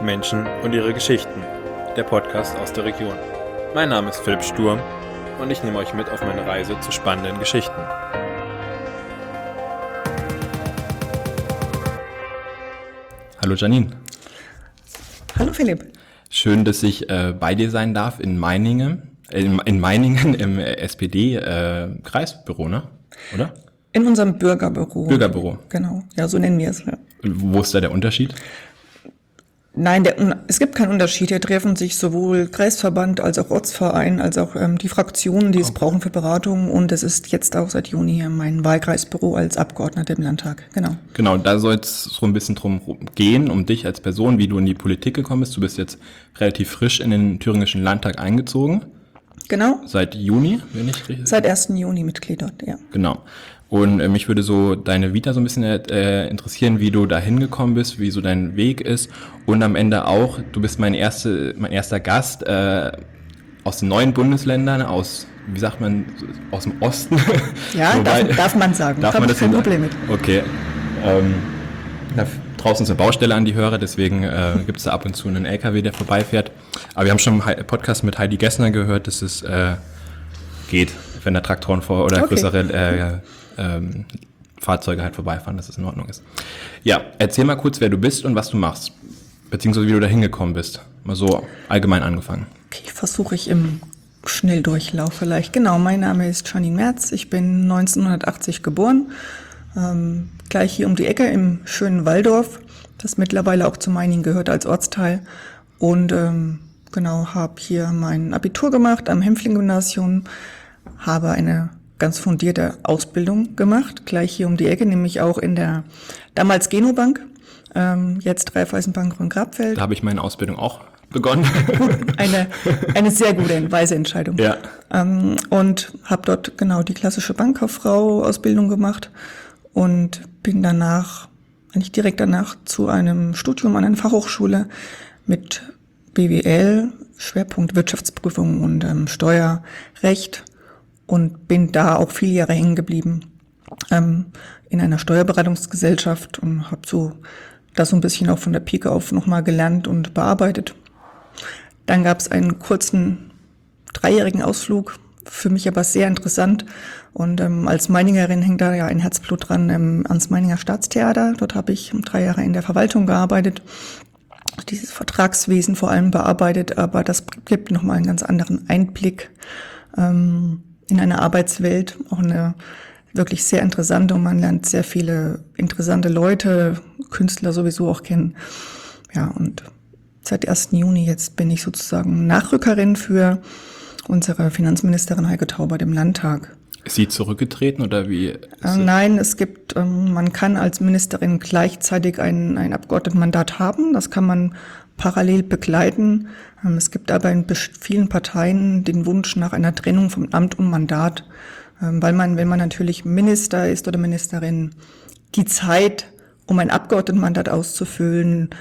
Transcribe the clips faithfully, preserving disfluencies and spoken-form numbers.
Menschen und ihre Geschichten, der Podcast aus der Region. Mein Name ist Philipp Sturm und ich nehme euch mit auf meine Reise zu spannenden Geschichten. Hallo Janine. Hallo Philipp. Schön, dass ich äh, bei dir sein darf in Meiningen, äh, in, in Meiningen im S P D-Kreisbüro, äh, ne? Oder? In unserem Bürgerbüro. Bürgerbüro. Genau, ja, so nennen wir es. Ja. Wo ist da der Unterschied? Nein, der, es gibt keinen Unterschied. Hier treffen sich sowohl Kreisverband als auch Ortsverein, als auch ähm, die Fraktionen, die es okay. brauchen für Beratungen. Und es ist jetzt auch seit Juni hier mein Wahlkreisbüro als Abgeordneter im Landtag. Genau. Genau, da soll es so ein bisschen drum gehen, um dich als Person, wie du in die Politik gekommen bist. Du bist jetzt relativ frisch in den thüringischen Landtag eingezogen. Genau. Seit Juni, wenn ich richtig. Seit ersten Juni Mitglied dort, ja. Genau. Und äh, mich würde so deine Vita so ein bisschen äh, interessieren, wie du da hingekommen bist, wie so dein Weg ist. Und am Ende auch, du bist mein, erste, mein erster Gast äh, aus den neuen Bundesländern, aus, wie sagt man, aus dem Osten. Ja, Wobei, darf, darf man sagen. Darf man das kein Problem mit. Okay. Ähm, da draußen ist eine Baustelle an die Hörer, deswegen äh, gibt es da ab und zu einen L K W, der vorbeifährt. Aber wir haben schon einen Podcast mit Heidi Gessner gehört, dass es äh, geht, wenn da Traktoren vor oder okay. größere äh, ähm, Fahrzeuge halt vorbeifahren, dass es in Ordnung ist. Ja, erzähl mal kurz, wer du bist und was du machst, beziehungsweise wie du da hingekommen bist. Mal so allgemein angefangen. Okay, versuche ich im Schnelldurchlauf vielleicht. Genau, mein Name ist Janine Merz, ich bin neunzehnhundertachtzig geboren, ähm, gleich hier um die Ecke im schönen Walldorf, das mittlerweile auch zu Meiningen gehört als Ortsteil. Und ähm, genau, habe hier mein Abitur gemacht am Hempfling-Gymnasium, habe eine ganz fundierte Ausbildung gemacht, gleich hier um die Ecke, nämlich auch in der damals Genobank, ähm, jetzt Raiffeisenbank Rhön-Grabfeld. Da habe ich meine Ausbildung auch begonnen. Gut, eine, eine sehr gute, weise Entscheidung. Ja. Ähm, und habe dort genau die klassische Bankkauffrau-Ausbildung gemacht und bin danach, eigentlich direkt danach, zu einem Studium an einer Fachhochschule mit B W L, Schwerpunkt Wirtschaftsprüfung und ähm, Steuerrecht, und bin da auch viele Jahre hängen geblieben ähm, in einer Steuerberatungsgesellschaft und habe so das so ein bisschen auch von der Pike auf nochmal gelernt und bearbeitet. Dann gab es einen kurzen dreijährigen Ausflug, für mich aber sehr interessant, und ähm, als Meiningerin hängt da ja ein Herzblut dran, ähm, ans Meininger Staatstheater. Dort habe ich drei Jahre in der Verwaltung gearbeitet, dieses Vertragswesen vor allem bearbeitet, aber das gibt nochmal einen ganz anderen Einblick ähm, in eine Arbeitswelt, auch eine wirklich sehr interessante, und man lernt sehr viele interessante Leute, Künstler sowieso auch kennen. Ja, und seit ersten Juni jetzt bin ich sozusagen Nachrückerin für unsere Finanzministerin Heike Taubert im Landtag. Ist sie zurückgetreten oder wie? Äh, nein, es gibt, ähm, man kann als Ministerin gleichzeitig ein, ein Abgeordnetenmandat haben. Das kann man parallel begleiten. Ähm, es gibt aber in vielen Parteien den Wunsch nach einer Trennung vom Amt und Mandat, ähm, weil man, wenn man natürlich Minister ist oder Ministerin, die Zeit, um ein Abgeordnetenmandat auszufüllen,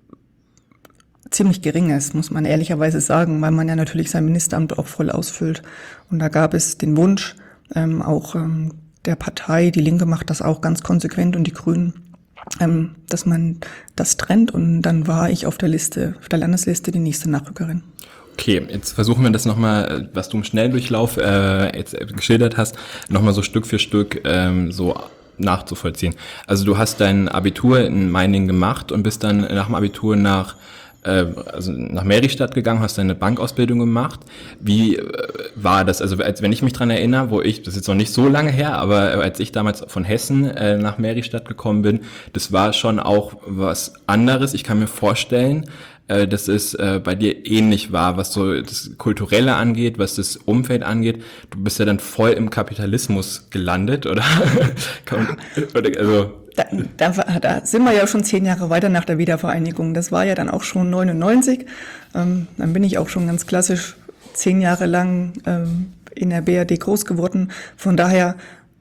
ziemlich gering ist, muss man ehrlicherweise sagen, weil man ja natürlich sein Ministeramt auch voll ausfüllt. Und da gab es den Wunsch, ähm, auch ähm, der Partei, die Linke macht das auch ganz konsequent und die Grünen, ähm, dass man das trennt, und dann war ich auf der Liste, auf der Landesliste die nächste Nachrückerin. Okay, jetzt versuchen wir das nochmal, was du im Schnelldurchlauf äh, jetzt geschildert hast, nochmal so Stück für Stück ähm, so nachzuvollziehen. Also du hast dein Abitur in Meiningen gemacht und bist dann nach dem Abitur nach also nach Meristadt gegangen, hast deine Bankausbildung gemacht. Wie äh, war das? Also als wenn ich mich dran erinnere, wo ich, das ist jetzt noch nicht so lange her, aber als ich damals von Hessen äh, nach Meristadt gekommen bin, das war schon auch was anderes. Ich kann mir vorstellen, äh, dass es äh, bei dir ähnlich war, was so das Kulturelle angeht, was das Umfeld angeht. Du bist ja dann voll im Kapitalismus gelandet, oder? oder also Da, da, da sind wir ja schon zehn Jahre weiter nach der Wiedervereinigung. Das war ja dann auch schon neunundneunzig. Ähm, dann bin ich auch schon ganz klassisch zehn Jahre lang ähm, in der B R D groß geworden. Von daher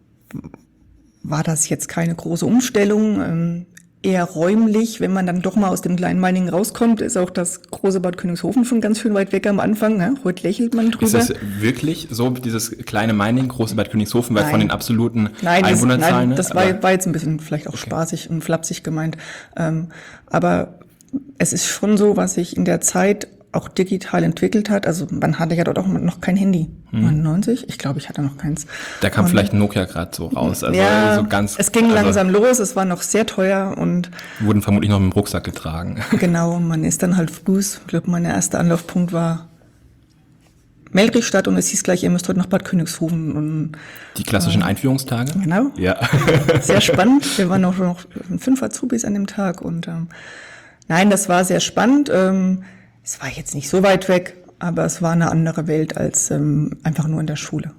war das jetzt keine große Umstellung. Ähm, eher räumlich, wenn man dann doch mal aus dem kleinen Meiningen rauskommt, ist auch das große Bad Königshofen schon ganz schön weit weg am Anfang. Ne? Heute lächelt man drüber. Ist das wirklich so, dieses kleine Meiningen, große Bad Königshofen, weil nein. von den absoluten nein, Einwohnerzahlen? Das, nein, das war, war jetzt ein bisschen vielleicht auch okay. spaßig und flapsig gemeint. Ähm, aber es ist schon so, was sich in der Zeit auch digital entwickelt hat. Also man hatte ja dort auch noch kein Handy. Hm. neunundneunzig? Ich glaube, ich hatte noch keins. Da kam und, vielleicht Nokia gerade so raus. Also ja, so ganz, es ging also langsam los, es war noch sehr teuer und wurden vermutlich noch mit dem Rucksack getragen. Genau, man ist dann halt früh. Ich glaube, mein erster Anlaufpunkt war Meldrichstadt und es hieß gleich, ihr müsst heute nach Bad Königshofen. Und, die klassischen äh, Einführungstage? Genau. Ja. Sehr spannend. Wir waren noch, noch fünf Azubis an dem Tag und ähm, nein, das war sehr spannend. Ähm, es war jetzt nicht so weit weg, aber es war eine andere Welt als ähm, einfach nur in der Schule.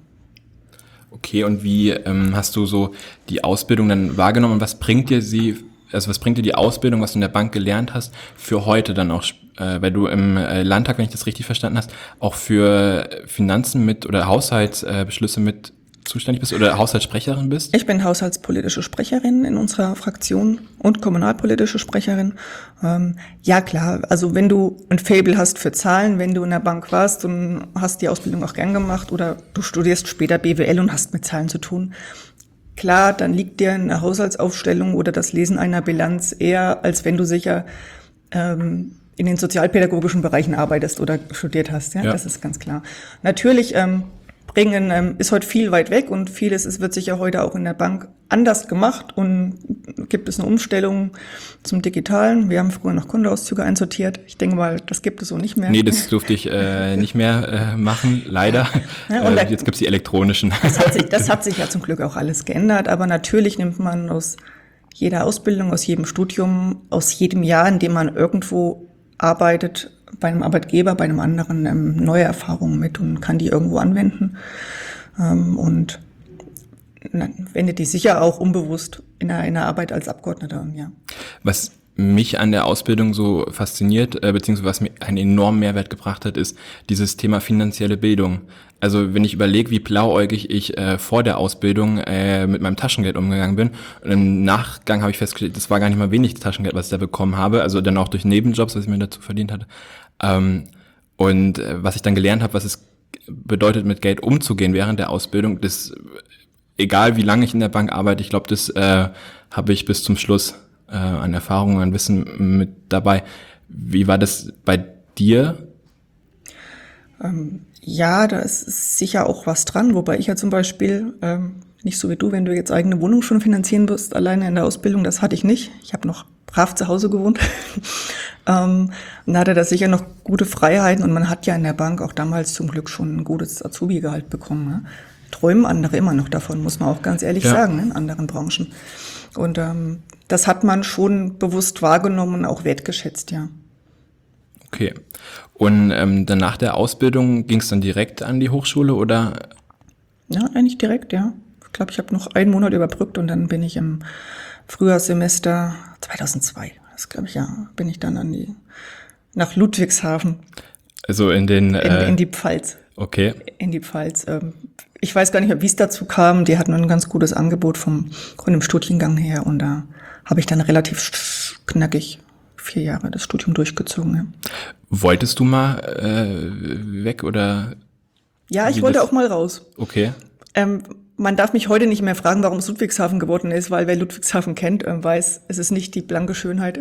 Okay, und wie ähm, hast du so die Ausbildung dann wahrgenommen und was bringt dir sie, also was bringt dir die Ausbildung, was du in der Bank gelernt hast, für heute dann auch, äh, weil du im äh, Landtag, wenn ich das richtig verstanden hast, auch für Finanzen mit oder Haushaltsbeschlüsse äh, mit zuständig bist oder Haushaltssprecherin bist? Ich bin haushaltspolitische Sprecherin in unserer Fraktion und kommunalpolitische Sprecherin. Ähm, ja klar, also wenn du ein Faible hast für Zahlen, wenn du in der Bank warst und hast die Ausbildung auch gern gemacht oder du studierst später B W L und hast mit Zahlen zu tun, klar, dann liegt dir eine Haushaltsaufstellung oder das Lesen einer Bilanz eher, als wenn du sicher ähm, in den sozialpädagogischen Bereichen arbeitest oder studiert hast. Ja, ja. Das ist ganz klar. Natürlich ähm, bringen ähm, ist heute viel weit weg und vieles ist, wird sicher heute auch in der Bank anders gemacht und gibt es eine Umstellung zum Digitalen. Wir haben früher noch Kontoauszüge einsortiert. Ich denke mal, das gibt es so nicht mehr. Nee, das durfte ich äh, nicht mehr äh, machen, leider. Ja, und äh, jetzt gibt's die elektronischen. Das hat, sich, das hat sich ja zum Glück auch alles geändert, aber natürlich nimmt man aus jeder Ausbildung, aus jedem Studium, aus jedem Jahr, in dem man irgendwo arbeitet, bei einem Arbeitgeber, bei einem anderen ähm, neue Erfahrungen mit und kann die irgendwo anwenden ähm, und na, wendet die sicher auch unbewusst in der, in der Arbeit als Abgeordneter an, ja. Was mich an der Ausbildung so fasziniert, äh, beziehungsweise was mir einen enormen Mehrwert gebracht hat, ist dieses Thema finanzielle Bildung. Also wenn ich überlege, wie blauäugig ich äh, vor der Ausbildung äh, mit meinem Taschengeld umgegangen bin, und im Nachgang habe ich festgestellt, das war gar nicht mal wenig Taschengeld, was ich da bekommen habe, also dann auch durch Nebenjobs, was ich mir dazu verdient hatte. Ähm, und äh, was ich dann gelernt habe, was es bedeutet, mit Geld umzugehen während der Ausbildung, das, egal wie lange ich in der Bank arbeite, ich glaube, das äh, habe ich bis zum Schluss äh, an Erfahrungen, an Wissen mit dabei. Wie war das bei dir? Ähm, ja, da ist sicher auch was dran, wobei ich ja zum Beispiel, ähm, nicht so wie du, wenn du jetzt eigene Wohnung schon finanzieren wirst, alleine in der Ausbildung, das hatte ich nicht. Ich habe noch brav zu Hause gewohnt. ähm, und hatte da sicher noch gute Freiheiten und man hat ja in der Bank auch damals zum Glück schon ein gutes Azubi-Gehalt bekommen. Ne? Träumen andere immer noch davon, muss man auch ganz ehrlich ja. sagen, ne? In anderen Branchen. Und ähm, das hat man schon bewusst wahrgenommen und auch wertgeschätzt, ja. Okay. Und ähm, dann nach der Ausbildung ging es dann direkt an die Hochschule oder? Ja, eigentlich direkt, ja. Ich glaube, ich habe noch einen Monat überbrückt und dann bin ich im Frühjahrssemester zweitausendzwei, das glaube ich, ja, bin ich dann an die nach Ludwigshafen. Also in den in, äh, in die Pfalz. Okay. In die Pfalz. Ähm, ich weiß gar nicht mehr, wie es dazu kam. Die hatten ein ganz gutes Angebot vom von dem Studiengang her und da habe ich dann relativ knackig vier Jahre das Studium durchgezogen. Ja. Wolltest du mal äh, weg oder? Ja, ich wollte das? auch mal raus. Okay. Ähm, man darf mich heute nicht mehr fragen, warum es Ludwigshafen geworden ist, weil wer Ludwigshafen kennt, äh, weiß, es ist nicht die blanke Schönheit.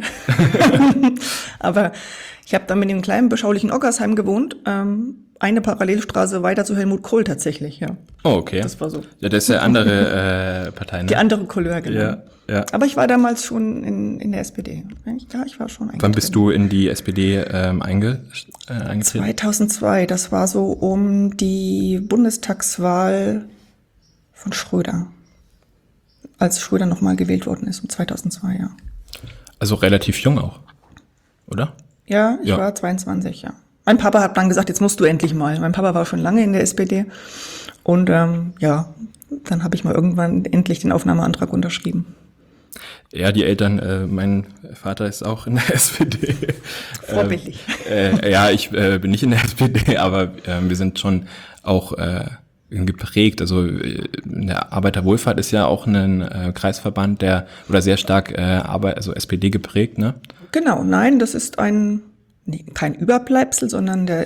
Aber ich habe dann mit dem kleinen, beschaulichen Oggersheim gewohnt, ähm, eine Parallelstraße weiter zu Helmut Kohl tatsächlich, ja. Oh, okay. Das war so. Ja, das ist ja andere äh, Partei, ne? Die andere Couleur, genau. Ja, ja. Aber ich war damals schon in, in der S P D. Ja, ich war schon eingetreten. Wann bist du in die S P D ähm, einge, äh, eingetreten? zweitausendzwei, das war so um die Bundestagswahl von Schröder. Als Schröder nochmal gewählt worden ist, um zweitausendzwei, ja. Also relativ jung auch, oder? Ja, ich ja. war zweiundzwanzig, ja. Mein Papa hat dann gesagt, jetzt musst du endlich mal. Mein Papa war schon lange in der S P D. Und ähm, ja, dann habe ich mal irgendwann endlich den Aufnahmeantrag unterschrieben. Ja, die Eltern, äh, mein Vater ist auch in der S P D. Vorbildlich. Äh, äh, ja, ich äh, bin nicht in der S P D, aber äh, wir sind schon auch äh, geprägt. Also äh, der Arbeiterwohlfahrt ist ja auch ein äh, Kreisverband, der oder sehr stark äh, Arbeit, also S P D geprägt, ne? Genau, nein, das ist ein nee, kein Überbleibsel, sondern der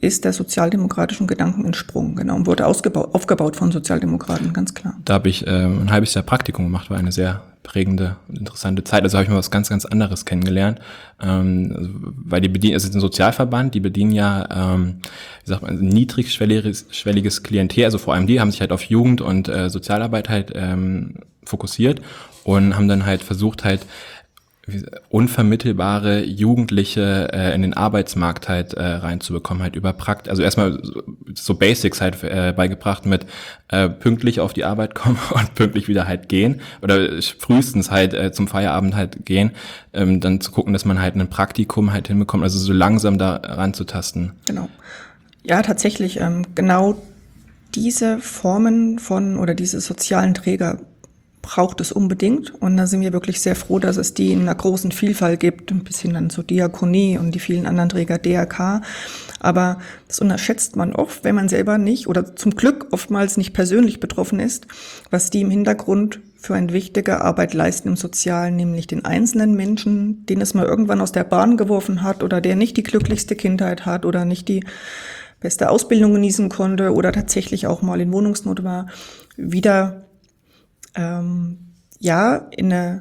ist der sozialdemokratischen Gedanken entsprungen, genau, und wurde ausgebaut, aufgebaut von Sozialdemokraten, ganz klar. Da habe ich ähm, ein halbes Jahr Praktikum gemacht, war eine sehr prägende und interessante Zeit. Also habe ich mal was ganz, ganz anderes kennengelernt, ähm, also, weil die bedienen, es ist ein Sozialverband, die bedienen ja, ähm, wie sagt man, niedrigschwelliges schwelliges Klientel, also vor allem die haben sich halt auf Jugend und äh, Sozialarbeit halt ähm, fokussiert und haben dann halt versucht halt unvermittelbare Jugendliche äh, in den Arbeitsmarkt halt äh, reinzubekommen, halt über Prakt, also erstmal so, so Basics halt äh, beigebracht mit äh, pünktlich auf die Arbeit kommen und pünktlich wieder halt gehen oder frühestens halt äh, zum Feierabend halt gehen, ähm, dann zu gucken, dass man halt ein Praktikum halt hinbekommt, also so langsam da ranzutasten. Genau. Ja, tatsächlich, ähm, genau diese Formen von oder diese sozialen Träger braucht es unbedingt, und da sind wir wirklich sehr froh, dass es die in einer großen Vielfalt gibt, ein bisschen dann so Diakonie und die vielen anderen Träger D R K, aber das unterschätzt man oft, wenn man selber nicht oder zum Glück oftmals nicht persönlich betroffen ist, was die im Hintergrund für eine wichtige Arbeit leisten im Sozialen, nämlich den einzelnen Menschen, den es mal irgendwann aus der Bahn geworfen hat oder der nicht die glücklichste Kindheit hat oder nicht die beste Ausbildung genießen konnte oder tatsächlich auch mal in Wohnungsnot war, wieder Ähm, ja, in, eine,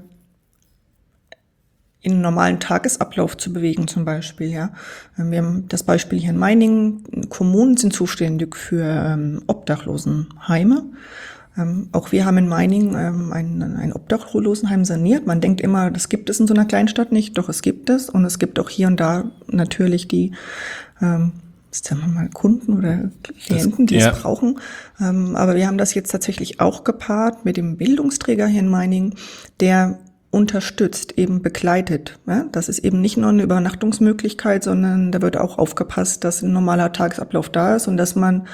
in einen normalen Tagesablauf zu bewegen zum Beispiel, ja. Wir haben das Beispiel hier in Meiningen, Kommunen sind zuständig für ähm, Obdachlosenheime. Ähm, auch wir haben in Meiningen ähm, ein, ein Obdachlosenheim saniert. Man denkt immer, das gibt es in so einer Kleinstadt nicht, doch es gibt es, und es gibt auch hier und da natürlich die ähm, sagen wir mal Kunden oder Klienten, die das, ja. es brauchen. Ähm, aber wir haben das jetzt tatsächlich auch gepaart mit dem Bildungsträger hier in Meiningen, der unterstützt, eben begleitet. Ja? Das ist eben nicht nur eine Übernachtungsmöglichkeit, sondern da wird auch aufgepasst, dass ein normaler Tagesablauf da ist und dass man,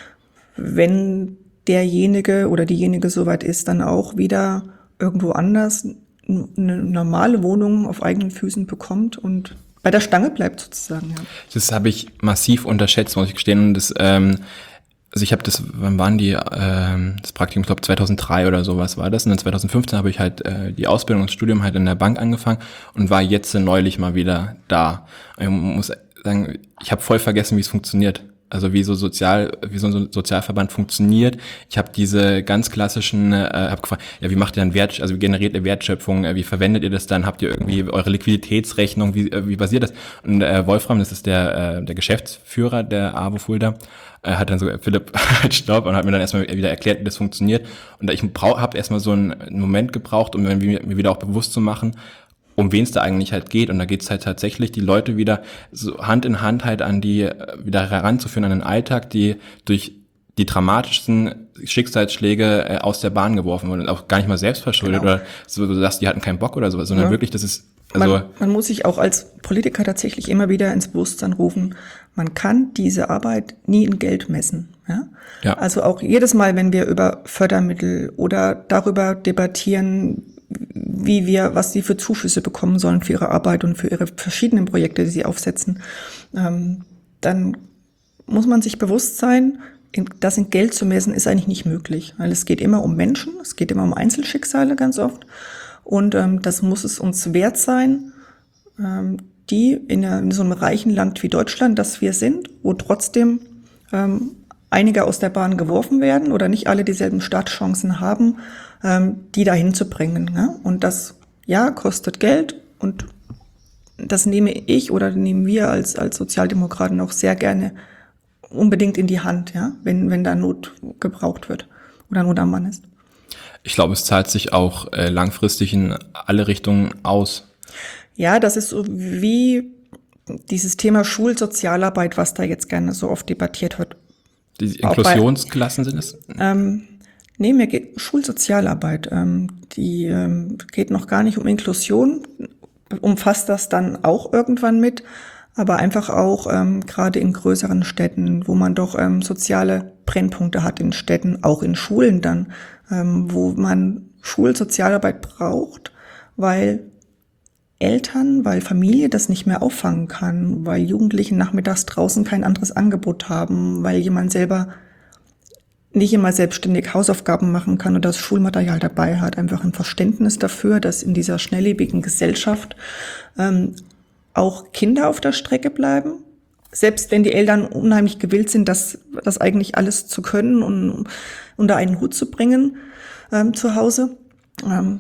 wenn derjenige oder diejenige soweit ist, dann auch wieder irgendwo anders eine normale Wohnung auf eigenen Füßen bekommt und bei der Stange bleibt sozusagen, ja. Das habe ich massiv unterschätzt, muss ich gestehen. Und das, ähm, also ich habe das, wann waren die, ähm, das Praktikum, ich glaube zweitausenddrei oder sowas war das. Und dann zweitausendfünfzehn habe ich halt äh, die Ausbildung und das Studium halt in der Bank angefangen und war jetzt neulich mal wieder da. Ich muss sagen, ich habe voll vergessen, wie es funktioniert. Also wie so sozial, wie so ein Sozialverband funktioniert. Ich habe diese ganz klassischen, äh, habe gefragt, ja, wie macht ihr dann Wert, also wie generiert ihr Wertschöpfung, äh, wie verwendet ihr das dann? Habt ihr irgendwie eure Liquiditätsrechnung, wie äh, wie basiert das? Und äh, Wolfram, das ist der äh, der Geschäftsführer der AWO Fulda, äh, hat dann so Philipp Staub und hat mir dann erstmal wieder erklärt, wie das funktioniert. Und ich brauch, habe erstmal so einen Moment gebraucht, um mir wieder auch bewusst zu machen, um wen es da eigentlich halt geht. Und da geht es halt tatsächlich, die Leute wieder so Hand in Hand halt an die, wieder heranzuführen an den Alltag, die durch die dramatischsten Schicksalsschläge äh, aus der Bahn geworfen wurden und auch gar nicht mal selbst verschuldet, genau. Oder so, du sagst, die hatten keinen Bock oder sowas, sondern ja. Wirklich, das ist, also. Man, man muss sich auch als Politiker tatsächlich immer wieder ins Bewusstsein rufen, man kann diese Arbeit nie in Geld messen. Ja? Ja. Also auch jedes Mal, wenn wir über Fördermittel oder darüber debattieren, wie wir, was sie für Zuschüsse bekommen sollen für ihre Arbeit und für ihre verschiedenen Projekte, die sie aufsetzen, ähm, dann muss man sich bewusst sein, das in Geld zu messen, ist eigentlich nicht möglich, weil es geht immer um Menschen, es geht immer um Einzelschicksale ganz oft, und ähm, das muss es uns wert sein, ähm, die in, in so einem reichen Land wie Deutschland, das wir sind, wo trotzdem ähm, einige aus der Bahn geworfen werden oder nicht alle dieselben Startchancen haben, ähm, die dahin zu bringen. Ne? Und das, ja, kostet Geld, und das nehme ich oder nehmen wir als als Sozialdemokraten auch sehr gerne unbedingt in die Hand, ja, wenn wenn da Not gebraucht wird oder Not am Mann ist. Ich glaube, es zahlt sich auch äh, langfristig in alle Richtungen aus. Ja, das ist so wie dieses Thema Schulsozialarbeit, was da jetzt gerne so oft debattiert wird. Die Inklusionsklassen sind es? Ähm, nee, mir geht Schulsozialarbeit. Ähm, die ähm, geht noch gar nicht um Inklusion, umfasst das dann auch irgendwann mit, aber einfach auch ähm, gerade in größeren Städten, wo man doch ähm, soziale Brennpunkte hat in Städten, auch in Schulen dann, ähm, wo man Schulsozialarbeit braucht, weil Eltern, weil Familie das nicht mehr auffangen kann, weil Jugendliche nachmittags draußen kein anderes Angebot haben, weil jemand selber nicht immer selbstständig Hausaufgaben machen kann oder das Schulmaterial dabei hat, einfach ein Verständnis dafür, dass in dieser schnelllebigen Gesellschaft ähm, auch Kinder auf der Strecke bleiben, selbst wenn die Eltern unheimlich gewillt sind, das, das eigentlich alles zu können und unter einen Hut zu bringen ähm, zu Hause, ähm,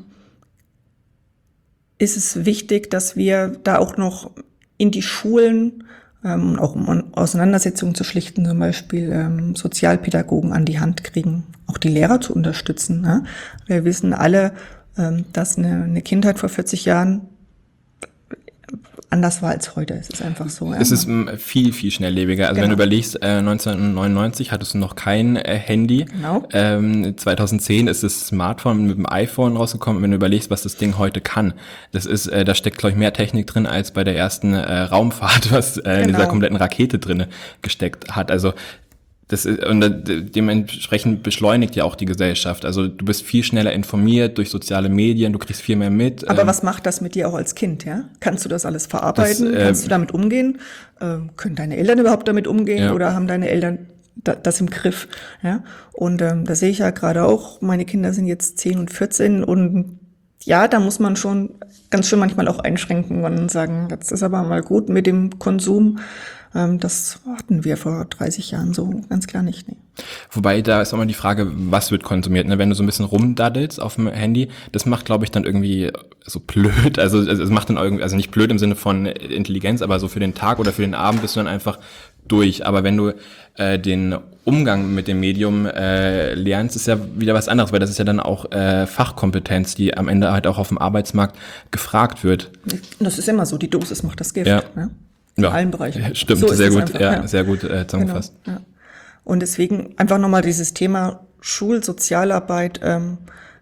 ist es wichtig, dass wir da auch noch in die Schulen, ähm, auch um Auseinandersetzungen zu schlichten, zum Beispiel ähm, Sozialpädagogen an die Hand kriegen, auch die Lehrer zu unterstützen. Ne? Wir wissen alle, ähm, dass eine, eine Kindheit vor vierzig Jahren anders war als heute. Es ist einfach so. Es ja. ist m, viel, viel schnelllebiger. Also Genau. wenn du überlegst, äh, neunzehnhundertneunundneunzig hattest du noch kein äh, Handy. Genau. Ähm, zweitauszehn ist das Smartphone mit dem iPhone rausgekommen. Und wenn du überlegst, was das Ding heute kann, das ist, äh, da steckt, glaube ich, mehr Technik drin als bei der ersten äh, Raumfahrt, was äh, in Genau. dieser kompletten Rakete drin gesteckt hat. Also das ist, und dementsprechend beschleunigt ja auch die Gesellschaft. Also du bist viel schneller informiert durch soziale Medien, du kriegst viel mehr mit. Aber ähm, was macht das mit dir auch als Kind, ja? Kannst du das alles verarbeiten? Das, äh, Kannst du damit umgehen? Ähm, können deine Eltern überhaupt damit umgehen Ja. oder haben deine Eltern da, das im Griff? Ja? Und ähm, da sehe ich ja gerade auch, meine Kinder sind jetzt zehn und vierzehn und ja, da muss man schon ganz schön manchmal auch einschränken und sagen, jetzt ist aber mal gut mit dem Konsum. Ähm, das hatten wir vor dreißig Jahren so ganz klar nicht. Nee. Wobei, da ist auch mal die Frage, was wird konsumiert, ne? Wenn du so ein bisschen rumdaddelst auf dem Handy, das macht, glaube ich, dann irgendwie so blöd, also es macht dann irgendwie, also nicht blöd im Sinne von Intelligenz, aber so für den Tag oder für den Abend bist du dann einfach durch. Aber wenn du äh, den Umgang mit dem Medium äh, lernst, ist ja wieder was anderes, weil das ist ja dann auch äh, Fachkompetenz, die am Ende halt auch auf dem Arbeitsmarkt gefragt wird. Das ist immer so, die Dosis macht das Gift. Ja. Ne? In Ja, allen Bereichen. stimmt, So ist sehr es gut, einfach, ja, ja. sehr gut äh, zusammengefasst. Genau, ja. Und deswegen einfach nochmal dieses Thema Schulsozialarbeit ähm,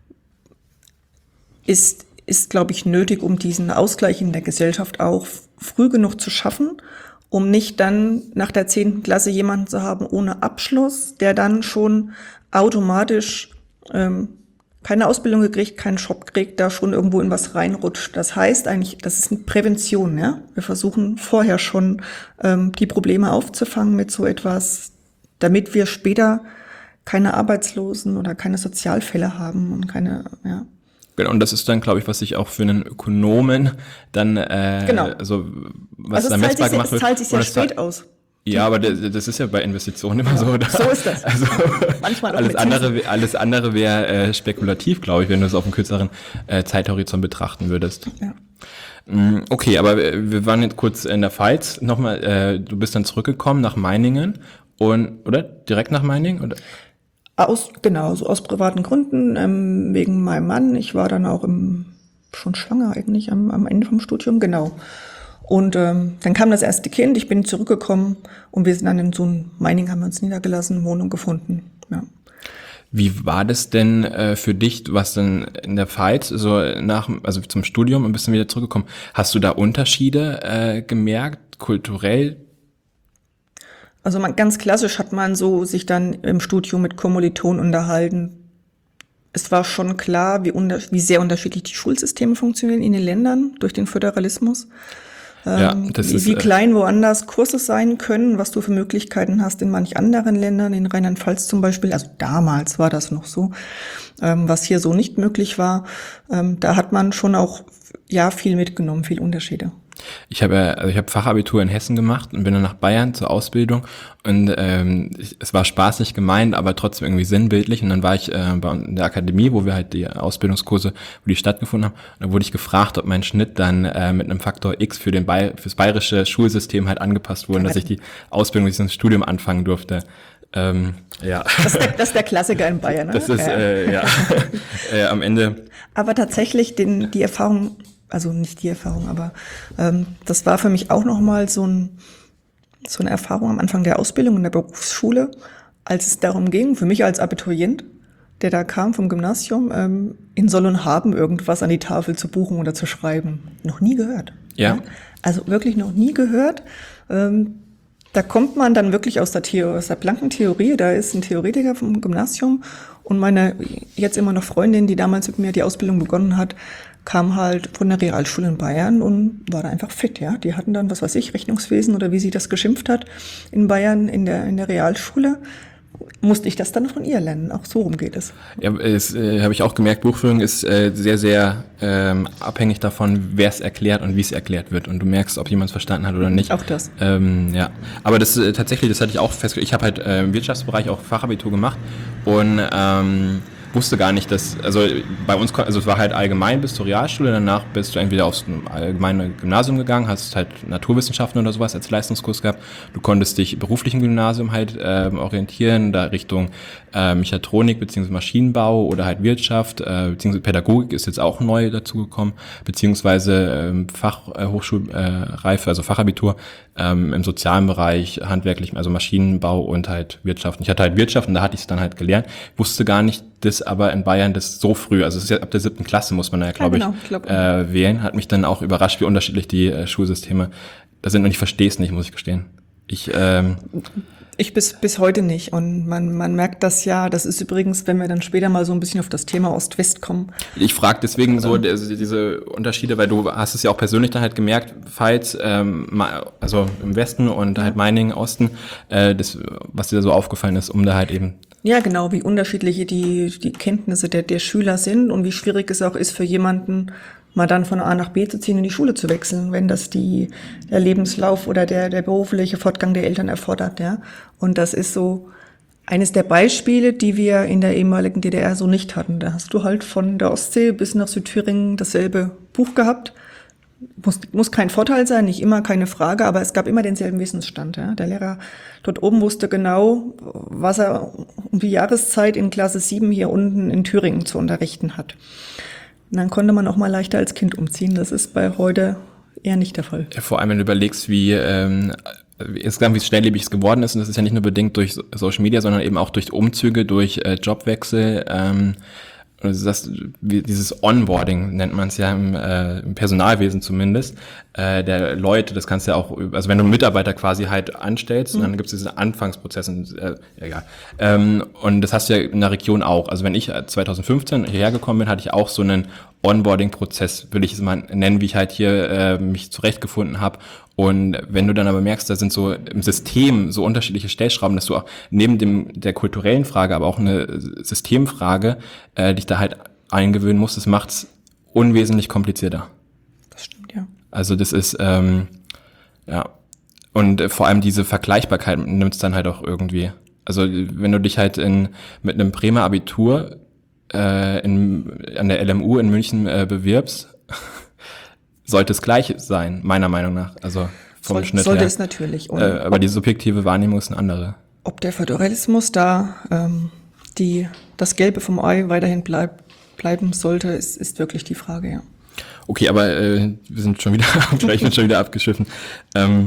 ist, ist, glaube ich, nötig, um diesen Ausgleich in der Gesellschaft auch früh genug zu schaffen, um nicht dann nach der zehnten Klasse jemanden zu haben ohne Abschluss, der dann schon automatisch ähm, keine Ausbildung gekriegt, keinen Job kriegt, da schon irgendwo in was reinrutscht. Das heißt eigentlich, das ist eine Prävention, ja. Wir versuchen vorher schon ähm, die Probleme aufzufangen mit so etwas, damit wir später keine Arbeitslosen oder keine Sozialfälle haben und keine, ja. Genau, und das ist dann, glaube ich, was sich auch für einen Ökonomen dann, äh, Genau. also was Also dann es zahlt messbar sich, gemacht es wird. zahlt sich sehr Und es zahlt- spät aus. Ja, aber das, das ist ja bei Investitionen immer so. Oder? So ist das. Also Manchmal auch alles mit andere, alles andere wäre äh, spekulativ, glaube ich, wenn du es auf einem kürzeren äh, Zeithorizont betrachten würdest. Ja. Mm, Okay, aber wir waren jetzt kurz in der Pfalz. Nochmal, äh, du bist dann zurückgekommen nach Meiningen und oder direkt nach Meiningen oder? Aus, genau, so aus privaten Gründen, ähm, wegen meinem Mann. Ich war dann auch im, schon schwanger eigentlich am, am Ende vom Studium, genau. Und ähm, dann kam das erste Kind, ich bin zurückgekommen und wir sind dann in so einem Meiningen, haben wir uns niedergelassen, Wohnung gefunden, ja. Wie war das denn äh, für dich? Du warst dann in der Pfalz, so nach, also zum Studium und bist dann wieder zurückgekommen. Hast du da Unterschiede äh, gemerkt, kulturell? Also man, ganz klassisch hat man so sich dann im Studium mit Kommilitonen unterhalten. Es war schon klar, wie, unter, wie sehr unterschiedlich die Schulsysteme funktionieren in den Ländern durch den Föderalismus. Ja, Ähm, das wie, ist, wie äh, klein woanders Kurse sein können, was du für Möglichkeiten hast in manch anderen Ländern, in Rheinland-Pfalz zum Beispiel. Also damals war das noch so, ähm, was hier so nicht möglich war. Ähm, da hat man schon auch ja viel mitgenommen, viel Unterschiede. Ich habe also ich habe Fachabitur in Hessen gemacht und bin dann nach Bayern zur Ausbildung und ähm, ich, es war spaßig gemeint, aber trotzdem irgendwie sinnbildlich und dann war ich äh, bei in der Akademie, wo wir halt die Ausbildungskurse, wo die stattgefunden haben, und da wurde ich gefragt, ob mein Schnitt dann äh, mit einem Faktor X für den Bay- fürs bayerische Schulsystem halt angepasst wurde, dass ich die Ausbildung, dieses Studium anfangen durfte. Ähm, ja. Das ist, der, das ist der Klassiker in Bayern. Ne? Das ist ja. äh, ja äh, am Ende. Aber tatsächlich den, die Erfahrung, also nicht die Erfahrung, aber ähm, das war für mich auch nochmal so, ein, so eine Erfahrung am Anfang der Ausbildung in der Berufsschule, als es darum ging, für mich als Abiturient, der da kam vom Gymnasium, ähm, in Soll und Haben irgendwas an die Tafel zu buchen oder zu schreiben. Noch nie gehört. Ja. Also wirklich noch nie gehört. Ähm, da kommt man dann wirklich aus der, Theo- aus der blanken Theorie, da ist ein Theoretiker vom Gymnasium und meine jetzt immer noch Freundin, die damals mit mir die Ausbildung begonnen hat, kam halt von der Realschule in Bayern und war da einfach fit, ja. Die hatten dann, was weiß ich, Rechnungswesen oder wie sie das geschimpft hat in Bayern in der, in der Realschule. musste ich das dann von ihr lernen. Auch so rum geht es. Ja, es äh, habe ich auch gemerkt, Buchführung ist äh, sehr, sehr ähm, abhängig davon, wer es erklärt und wie es erklärt wird. Und du merkst, ob jemand es verstanden hat oder nicht. Auch das. Ähm, ja, aber das äh, tatsächlich, das hatte ich auch festgestellt. Ich habe halt äh, im Wirtschaftsbereich auch Fachabitur gemacht und ähm, wusste gar nicht, dass, also bei uns, also es war halt allgemein bis zur Realschule, danach bist du entweder aufs allgemeine Gymnasium gegangen, hast halt Naturwissenschaften oder sowas als Leistungskurs gehabt, du konntest dich beruflichen Gymnasium halt äh, orientieren, da Richtung äh, Mechatronik beziehungsweise Maschinenbau oder halt Wirtschaft, äh, beziehungsweise Pädagogik ist jetzt auch neu dazugekommen, beziehungsweise äh, Fachhochschulreife, äh, also Fachabitur ähm, im sozialen Bereich, handwerklich, also Maschinenbau und halt Wirtschaft. Und ich hatte halt Wirtschaft und da hatte ich es dann halt gelernt, wusste gar nicht, das aber in Bayern das so früh, also es ist ja ab der siebten Klasse muss man ja, glaube ja, genau, ich, glaub, äh, wählen, hat mich dann auch überrascht, wie unterschiedlich die äh, Schulsysteme da sind und ich verstehe es nicht, muss ich gestehen. Ich, ähm, ich bis bis heute nicht und man man merkt das ja, das ist übrigens, wenn wir dann später mal so ein bisschen auf das Thema Ost-West kommen. Ich frage deswegen so also diese Unterschiede, weil du hast es ja auch persönlich dann halt gemerkt, falls ähm, also im Westen und halt Meiningen, Osten, äh, das, was dir da so aufgefallen ist, um da halt eben ja, genau, wie unterschiedliche die die Kenntnisse der der Schüler sind und wie schwierig es auch ist für jemanden, mal dann von A nach B zu ziehen und die Schule zu wechseln, wenn das die der Lebenslauf oder der der berufliche Fortgang der Eltern erfordert, ja. Und das ist so eines der Beispiele, die wir in der ehemaligen D D R so nicht hatten. Da hast du halt von der Ostsee bis nach Südthüringen dasselbe Buch gehabt. Muss, muss kein Vorteil sein, nicht immer, keine Frage, aber es gab immer denselben Wissensstand. Ja. Der Lehrer dort oben wusste genau, was er um die Jahreszeit in Klasse sieben hier unten in Thüringen zu unterrichten hat. Und dann konnte man auch mal leichter als Kind umziehen. Das ist bei heute eher nicht der Fall. Ja, vor allem, wenn du überlegst, wie ähm, insgesamt wie schnelllebig es geworden ist. Und das ist ja nicht nur bedingt durch Social Media, sondern eben auch durch Umzüge, durch äh, Jobwechsel. Ähm, Also das, dieses Onboarding nennt man es ja im, äh, im Personalwesen zumindest, äh, der Leute, das kannst du ja auch, also wenn du einen Mitarbeiter quasi halt anstellst, mhm. dann gibt es diesen Anfangsprozess, und, äh, egal. Ähm, und das hast du ja in der Region auch. Also wenn ich zwanzig fünfzehn hierher gekommen bin, hatte ich auch so einen Onboarding-Prozess, will ich es mal nennen, wie ich halt hier äh, mich zurechtgefunden habe. Und wenn du dann aber merkst, da sind so im System so unterschiedliche Stellschrauben, dass du auch neben dem der kulturellen Frage, aber auch eine Systemfrage, äh, dich da halt eingewöhnen musst, das macht's unwesentlich komplizierter. Das stimmt, ja. Also das ist, ähm, ja, und äh, vor allem diese Vergleichbarkeit nimmt's dann halt auch irgendwie. Also wenn du dich halt in mit einem Bremer Abitur äh, in, an der L M U in München äh, bewirbst, sollte es gleich sein, meiner Meinung nach. Also vom Soll, Schnitt sollte her. es natürlich. Und äh, aber die subjektive Wahrnehmung ist eine andere. Ob der Föderalismus da ähm, die das Gelbe vom Ei weiterhin bleib, bleiben sollte, ist, ist wirklich die Frage, ja. Okay, aber äh, wir sind schon wieder, vielleicht wird schon wieder abgeschiffen. Ähm,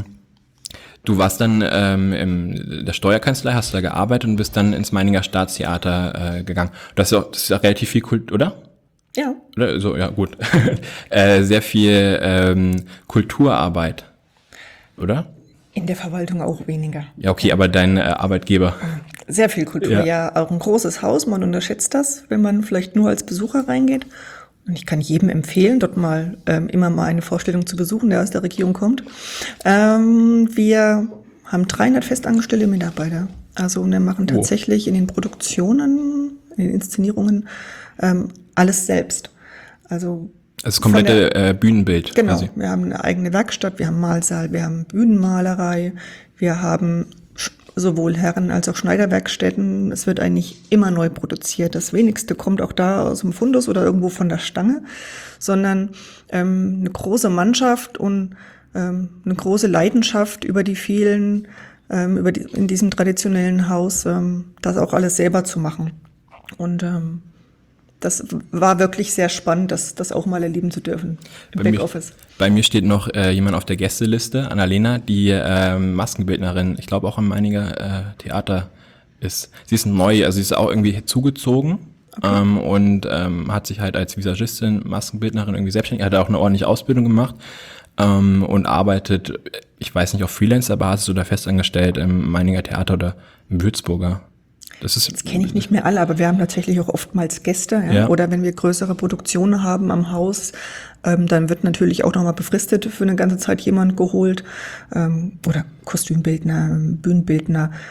du warst dann ähm, in der Steuerkanzlei, hast da gearbeitet und bist dann ins Meininger Staatstheater äh, gegangen. Das ist, auch, das ist auch relativ viel Kult, oder? Ja. Oder so, ja, gut. äh, sehr viel ähm, Kulturarbeit, oder? In der Verwaltung auch weniger. Ja, okay, aber dein äh, Arbeitgeber. Sehr viel Kultur, ja. ja. Auch ein großes Haus, man unterschätzt das, wenn man vielleicht nur als Besucher reingeht. Und ich kann jedem empfehlen, dort mal ähm, immer mal eine Vorstellung zu besuchen, der aus der Region kommt. Ähm, wir haben dreihundert festangestellte Mitarbeiter. Also wir machen tatsächlich oh. in den Produktionen, in den Inszenierungen ähm, alles selbst. Also das komplette der, äh, Bühnenbild. Genau, quasi. Wir haben eine eigene Werkstatt, wir haben Mahlsaal, wir haben Bühnenmalerei, wir haben sowohl Herren- als auch Schneiderwerkstätten. Es wird eigentlich immer neu produziert. Das Wenigste kommt auch da aus dem Fundus oder irgendwo von der Stange, sondern ähm, eine große Mannschaft und ähm, eine große Leidenschaft über die vielen, ähm, über die, in diesem traditionellen Haus, ähm, das auch alles selber zu machen. Und ähm, das war wirklich sehr spannend, das, das auch mal erleben zu dürfen im bei Backoffice. Mir, bei mir steht noch äh, jemand auf der Gästeliste, Annalena, die äh, Maskenbildnerin, ich glaube auch am Meininger äh, Theater ist. Sie ist neu, also sie ist auch irgendwie zugezogen okay. ähm, und ähm, hat sich halt als Visagistin, Maskenbildnerin irgendwie selbstständig, hat auch eine ordentliche Ausbildung gemacht ähm, und arbeitet, ich weiß nicht, auf Freelance, aber hast du da festangestellt im Meininger Theater oder im Würzburger. Das, ist, das kenne ich nicht mehr alle, aber wir haben tatsächlich auch oftmals Gäste. Ja? Ja. Oder wenn wir größere Produktionen haben am Haus, ähm, dann wird natürlich auch nochmal befristet für eine ganze Zeit jemand geholt. Ähm, oder Kostümbildner, Bühnenbildner.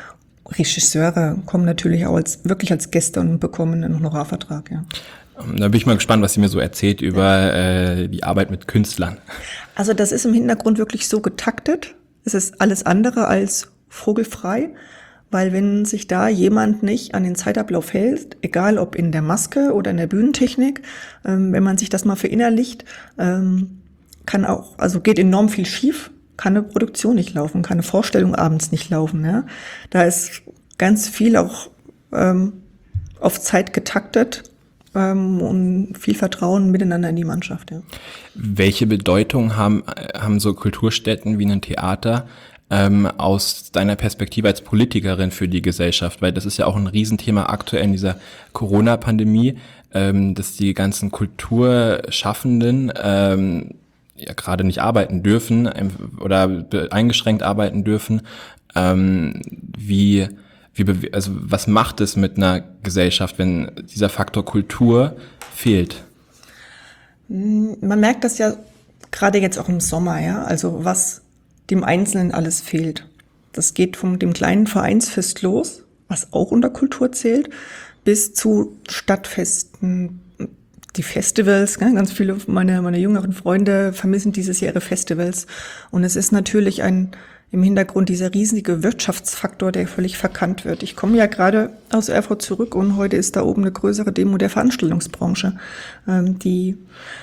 Regisseure kommen natürlich auch als, wirklich als Gäste und bekommen einen Honorarvertrag, ja. Da bin ich mal gespannt, was sie mir so erzählt über äh, die Arbeit mit Künstlern. Also das ist im Hintergrund wirklich so getaktet. Es ist alles andere als vogelfrei, weil wenn sich da jemand nicht an den Zeitablauf hält, egal ob in der Maske oder in der Bühnentechnik, ähm, wenn man sich das mal verinnerlicht, ähm, kann auch, also geht enorm viel schief, kann eine Produktion nicht laufen, kann eine Vorstellung abends nicht laufen. Ja? Da ist ganz viel auch ähm, auf Zeit getaktet. Und viel Vertrauen miteinander in die Mannschaft. Ja. Welche Bedeutung haben, haben so Kulturstätten wie ein Theater ähm, aus deiner Perspektive als Politikerin für die Gesellschaft? Weil das ist ja auch ein Riesenthema aktuell in dieser Corona-Pandemie, ähm, dass die ganzen Kulturschaffenden ähm, ja gerade nicht arbeiten dürfen oder eingeschränkt arbeiten dürfen. Ähm, wie Wie, also was macht es mit einer Gesellschaft, wenn dieser Faktor Kultur fehlt? Man merkt das ja gerade jetzt auch im Sommer, ja, also was dem Einzelnen alles fehlt. Das geht von dem kleinen Vereinsfest los, was auch unter Kultur zählt, bis zu Stadtfesten, die Festivals. Ja, ganz viele meiner meine jüngeren Freunde vermissen dieses Jahr ihre Festivals. Und es ist natürlich ein im Hintergrund dieser riesige Wirtschaftsfaktor, der völlig verkannt wird. Ich komme ja gerade aus Erfurt zurück und heute ist da oben eine größere Demo der Veranstaltungsbranche, die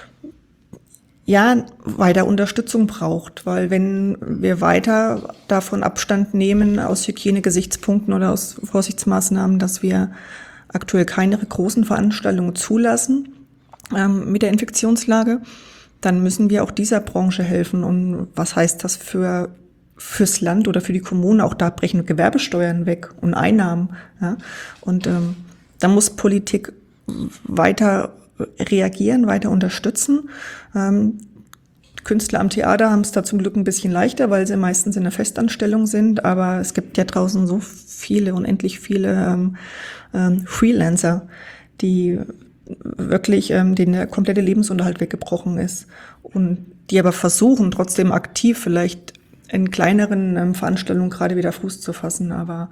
ja weiter Unterstützung braucht, weil wenn wir weiter davon Abstand nehmen aus Hygienegesichtspunkten oder aus Vorsichtsmaßnahmen, dass wir aktuell keine großen Veranstaltungen zulassen ähm, mit der Infektionslage, dann müssen wir auch dieser Branche helfen. Und was heißt das für fürs Land oder für die Kommune? Auch da brechen Gewerbesteuern weg und Einnahmen. Ja? Und ähm, da muss Politik weiter reagieren, weiter unterstützen. Ähm, Künstler am Theater haben es da zum Glück ein bisschen leichter, weil sie meistens in der Festanstellung sind. Aber es gibt ja draußen so viele, unendlich viele ähm, ähm, Freelancer, die wirklich, ähm, denen der komplette Lebensunterhalt weggebrochen ist. Und die aber versuchen, trotzdem aktiv vielleicht in kleineren ähm, Veranstaltungen gerade wieder Fuß zu fassen. Aber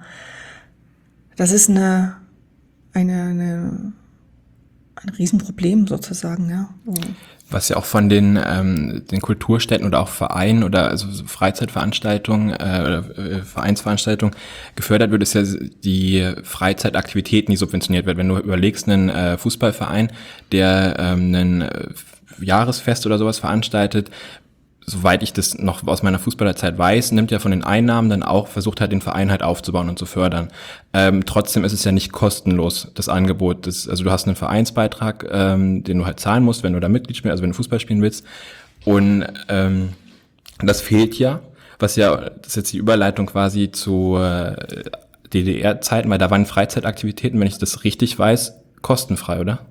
das ist eine, eine, eine ein Riesenproblem sozusagen, ja. Was ja auch von den ähm, den Kulturstätten oder auch Vereinen oder also Freizeitveranstaltungen äh, äh, Vereinsveranstaltungen gefördert wird, ist ja die Freizeitaktivitäten, die subventioniert werden. Wenn du überlegst, einen äh, Fußballverein, der ähm, einen äh, Jahresfest oder sowas veranstaltet, soweit ich das noch aus meiner Fußballerzeit weiß, nimmt er von den Einnahmen dann auch, versucht halt den Verein halt aufzubauen und zu fördern. Ähm, trotzdem ist es ja nicht kostenlos, das Angebot. Das, also du hast einen Vereinsbeitrag, ähm, den du halt zahlen musst, wenn du da Mitglied spielst, also wenn du Fußball spielen willst. Und ähm, das fehlt ja, was ja, das ist jetzt die Überleitung quasi zu äh, D D R-Zeiten, weil da waren Freizeitaktivitäten, wenn ich das richtig weiß, kostenfrei, oder?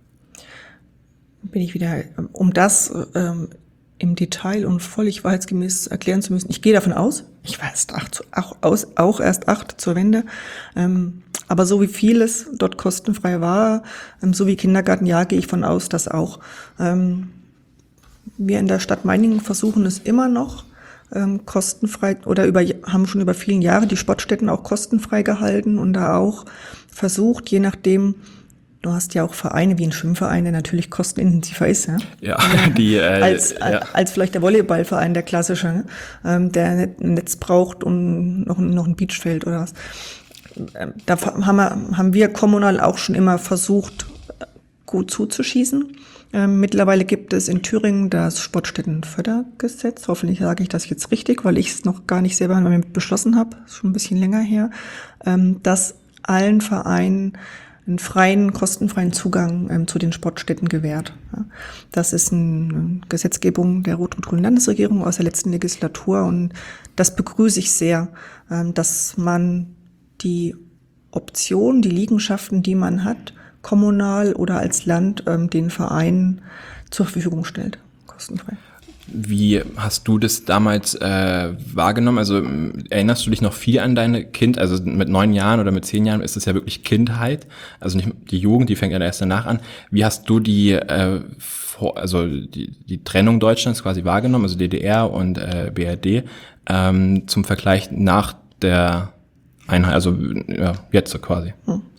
Bin ich wieder, um das ähm, im Detail und völlig wahrheitsgemäß erklären zu müssen. Ich gehe davon aus, ich war erst acht, auch, aus, auch erst acht zur Wende, ähm, aber so wie vieles dort kostenfrei war, ähm, so wie Kindergartenjahr, gehe ich von aus, dass auch ähm, wir in der Stadt Meiningen versuchen es immer noch ähm, kostenfrei oder über haben schon über vielen Jahre die Sportstätten auch kostenfrei gehalten und da auch versucht, je nachdem. Du hast ja auch Vereine wie ein Schwimmverein, der natürlich kostenintensiver ist, ja. Ja, die äh, als ja. als vielleicht der Volleyballverein, der klassische, ähm, der ein Netz braucht und noch noch ein Beachfeld oder was. Da haben wir haben wir kommunal auch schon immer versucht, gut zuzuschießen. Ähm, mittlerweile gibt es in Thüringen das Sportstättenfördergesetz. Hoffentlich sage ich das jetzt richtig, weil ich es noch gar nicht selber beschlossen habe. Ist schon ein bisschen länger her, ähm, dass allen Vereinen einen freien, kostenfreien Zugang ähm, zu den Sportstätten gewährt. Ja. Das ist eine Gesetzgebung der rot-rot-grünen Landesregierung aus der letzten Legislatur und das begrüße ich sehr, ähm, dass man die Option, die Liegenschaften, die man hat, kommunal oder als Land, ähm, den Vereinen zur Verfügung stellt, kostenfrei. Wie hast du das damals äh, wahrgenommen? Also erinnerst du dich noch viel an deine Kind? Also mit neun Jahren oder mit zehn Jahren ist das ja wirklich Kindheit. Also nicht die Jugend, die fängt ja erst danach an. Wie hast du die, äh, vor, also die, die Trennung Deutschlands quasi wahrgenommen, also D D R und äh, B R D, ähm, zum Vergleich nach der Einheit, also ja, jetzt so quasi.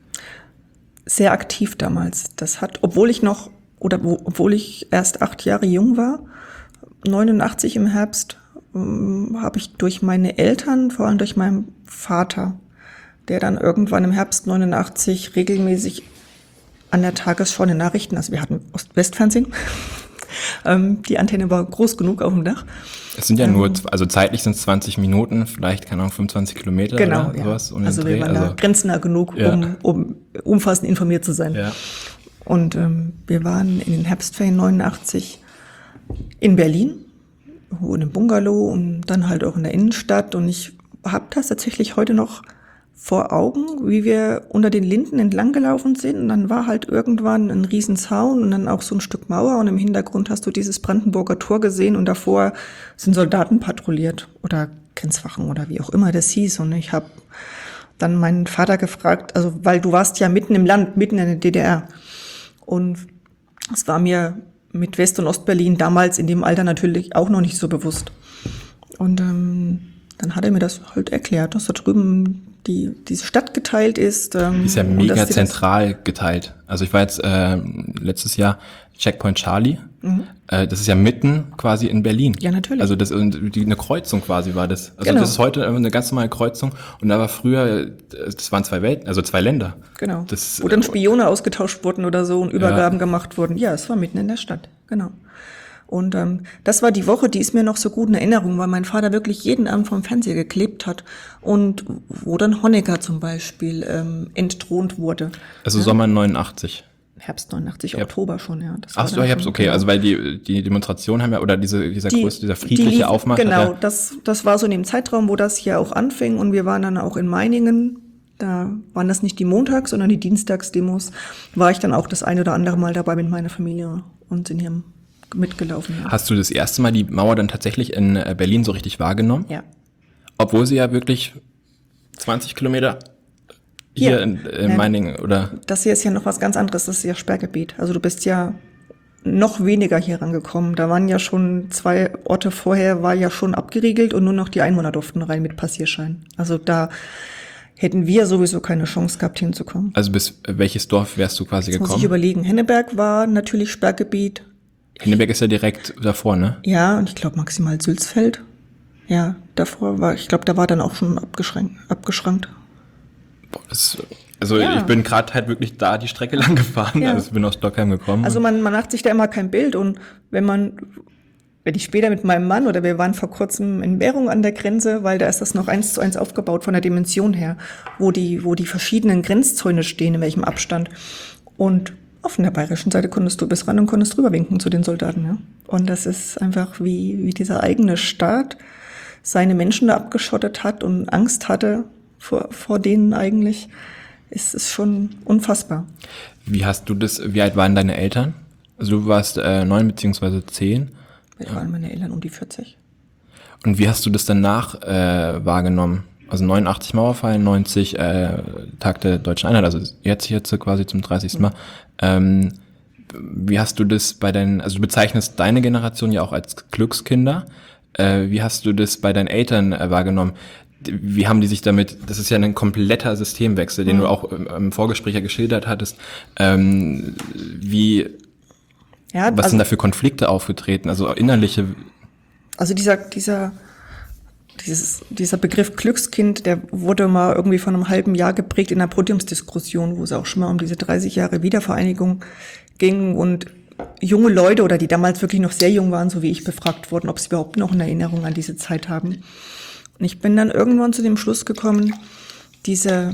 Sehr aktiv damals. Das hat, obwohl ich noch, oder wo, obwohl ich erst acht Jahre jung war, neunundachtzig im Herbst, ähm, habe ich durch meine Eltern, vor allem durch meinen Vater, der dann irgendwann im Herbst neunundachtzig regelmäßig an der Tagesschau in den Nachrichten, also wir hatten Ost-West-Fernsehen, ähm, die Antenne war groß genug auf dem Dach. Es sind ja ähm, nur, also zeitlich sind es zwanzig Minuten, vielleicht, keine Ahnung, fünfundzwanzig Kilometer genau, oder ja. sowas. Um also wir waren also da grenznah genug, ja. um, um umfassend informiert zu sein. Ja. Und ähm, wir waren in den Herbstferien neunundachtzig in Berlin, in einem Bungalow und dann halt auch in der Innenstadt. Und ich habe das tatsächlich heute noch vor Augen, wie wir unter den Linden entlang gelaufen sind. Und dann war halt irgendwann ein Riesenzaun und dann auch so ein Stück Mauer. Und im Hintergrund hast du dieses Brandenburger Tor gesehen und davor sind Soldaten patrouilliert oder Grenzwachen oder wie auch immer das hieß. Und ich habe dann meinen Vater gefragt, also weil du warst ja mitten im Land, mitten in der D D R. Und es war mir mit West- und Ostberlin damals in dem Alter natürlich auch noch nicht so bewusst. Und ähm, dann hat er mir das halt erklärt, dass da drüben die diese Stadt geteilt ist. Ähm, die ist ja mega zentral geteilt. Also ich war jetzt äh, letztes Jahr Checkpoint Charlie. Mhm. Äh, das ist ja mitten quasi in Berlin. Ja, natürlich. Also das die, eine Kreuzung quasi war das. Also genau. Das ist heute eine ganz normale Kreuzung und da war früher, das waren zwei Welten, also zwei Länder. Genau. Das, wo dann Spione ausgetauscht wurden oder so und Übergaben ja. gemacht wurden. Ja, es war mitten in der Stadt. Genau. Und ähm, das war die Woche, die ist mir noch so gut in Erinnerung, weil mein Vater wirklich jeden Abend vom Fernseher geklebt hat und wo dann Honecker zum Beispiel ähm, entthront wurde. Also ja? Sommer neunundachtzig. Herbst neunundachtzig, ja. Oktober schon, ja. Das Ach so, Herbst, okay. Genau. Also weil die die Demonstration haben ja, oder diese dieser die, große, dieser friedliche die lief, Aufmarsch. Genau, ja. das das war so in dem Zeitraum, wo das hier auch anfing und wir waren dann auch in Meiningen. Da waren das nicht die Montags-, sondern die Dienstagsdemos. War ich dann auch das eine oder andere Mal dabei mit meiner Familie und sind hier mitgelaufen. Ja. Hast du das erste Mal die Mauer dann tatsächlich in Berlin so richtig wahrgenommen? Ja. Obwohl sie ja wirklich zwanzig Kilometer hier ja. in, in ja. Meiningen, oder? Das hier ist ja noch was ganz anderes, das ist ja Sperrgebiet. Also du bist ja noch weniger hier rangekommen. Da waren ja schon zwei Orte vorher, war ja schon abgeriegelt und nur noch die Einwohner durften rein mit Passierschein. Also da hätten wir sowieso keine Chance gehabt, hinzukommen. Also bis welches Dorf wärst du quasi Jetzt gekommen? Muss ich überlegen. Henneberg war natürlich Sperrgebiet. Henneberg ist ja direkt davor, ne? Ja, und ich glaube maximal Sülzfeld. Ja, davor war, ich glaube, da war dann auch schon abgeschränkt. abgeschrankt. Boah, das, also ja. Ich bin gerade halt wirklich da die Strecke lang gefahren, ja. Also ich bin aus Stockheim gekommen. Also man, man macht sich da immer kein Bild und wenn man, wenn ich später mit meinem Mann oder wir waren vor kurzem in Währung an der Grenze, weil da ist das noch eins zu eins aufgebaut von der Dimension her, wo die, wo die verschiedenen Grenzzäune stehen, in welchem Abstand. Und auf der bayerischen Seite konntest du bis ran und konntest rüber winken zu den Soldaten, ja. Und das ist einfach wie, wie dieser eigene Staat seine Menschen da abgeschottet hat und Angst hatte vor, vor denen eigentlich, ist es schon unfassbar. Wie hast du das, wie alt waren deine Eltern? Also du warst äh, neun beziehungsweise zehn. Wie waren meine Eltern um die vierzig. Und wie hast du das danach äh, wahrgenommen? Also neunundachtzig Mauerfall, neunzig äh, Tag der Deutschen Einheit, also jetzt jetzt quasi zum dreißigsten Mal. Ähm, wie hast du das bei deinen, also du bezeichnest deine Generation ja auch als Glückskinder. Äh, wie hast du das bei deinen Eltern äh, wahrgenommen? Wie haben die sich damit, das ist ja ein kompletter Systemwechsel, den mhm. du auch im, im Vorgespräch ja geschildert hattest. Ähm, wie, ja, was also, sind da für Konflikte aufgetreten, also innerliche? Also dieser, dieser, dieses, dieser Begriff Glückskind, der wurde mal irgendwie von einem halben Jahr geprägt in einer Podiumsdiskussion, wo es auch schon mal um diese dreißig Jahre Wiedervereinigung ging und junge Leute oder die damals wirklich noch sehr jung waren, so wie ich, befragt wurden, ob sie überhaupt noch eine Erinnerung an diese Zeit haben. Und ich bin dann irgendwann zu dem Schluss gekommen, diese,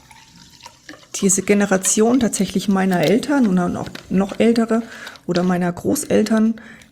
diese Generation tatsächlich meiner Eltern und auch noch ältere oder meiner Großeltern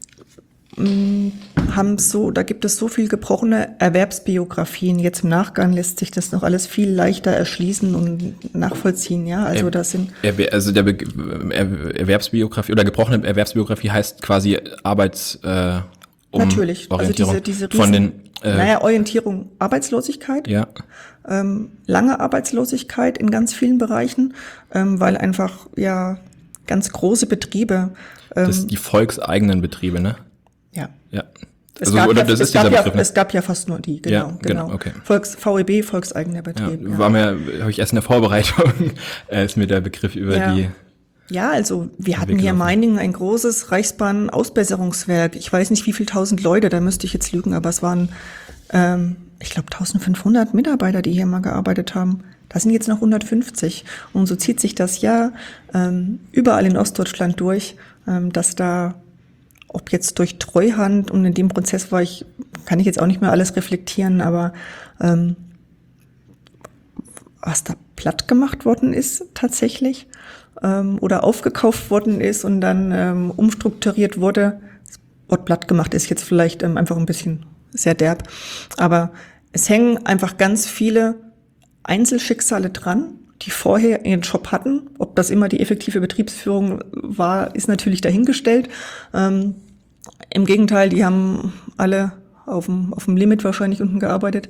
mh, haben so, da gibt es so viel gebrochene Erwerbsbiografien. Jetzt im Nachgang lässt sich das noch alles viel leichter erschließen und nachvollziehen, ja. Also das sind er, also der Be- Erwerbsbiografie oder gebrochene Erwerbsbiografie heißt quasi Arbeits äh, um Natürlich, Orientierung also diese, diese Riesen, von den äh, naja, Orientierung, Arbeitslosigkeit, ja. ähm, lange Arbeitslosigkeit in ganz vielen Bereichen, ähm, weil einfach ja ganz große Betriebe. Ähm, das sind die volkseigenen Betriebe, ne? Ja. Ja. Es, Also, gab oder ja, das es, ist gab dieser ja, Begriff, ne? es gab ja fast nur die, genau. Ja, genau, okay. Volks, V E B, volkseigener Ja, Betrieb. Ja, war mir, habe ich erst in der Vorbereitung, äh, ist mir der Begriff über Ja. die... Ja, also wir hatten Weg hier in gelaufen. Meiningen ein großes Reichsbahn-Ausbesserungswerk. Ich weiß nicht, wie viel tausend Leute, da müsste ich jetzt lügen, aber es waren, ähm, ich glaube, eintausendfünfhundert Mitarbeiter, die hier mal gearbeitet haben. Da sind jetzt noch hundertfünfzig. Und so zieht sich das ja ähm, überall in Ostdeutschland durch, ähm, dass da, ob jetzt durch Treuhand, und in dem Prozess war ich, kann ich jetzt auch nicht mehr alles reflektieren, aber ähm, was da platt gemacht worden ist tatsächlich, ähm, oder aufgekauft worden ist und dann ähm, umstrukturiert wurde. Das Wort platt gemacht ist jetzt vielleicht ähm, einfach ein bisschen sehr derb, aber es hängen einfach ganz viele Einzelschicksale dran, die vorher ihren Job hatten. Ob das immer die effektive Betriebsführung war, ist natürlich dahingestellt. Ähm, Im Gegenteil, die haben alle auf dem, auf dem Limit wahrscheinlich unten gearbeitet.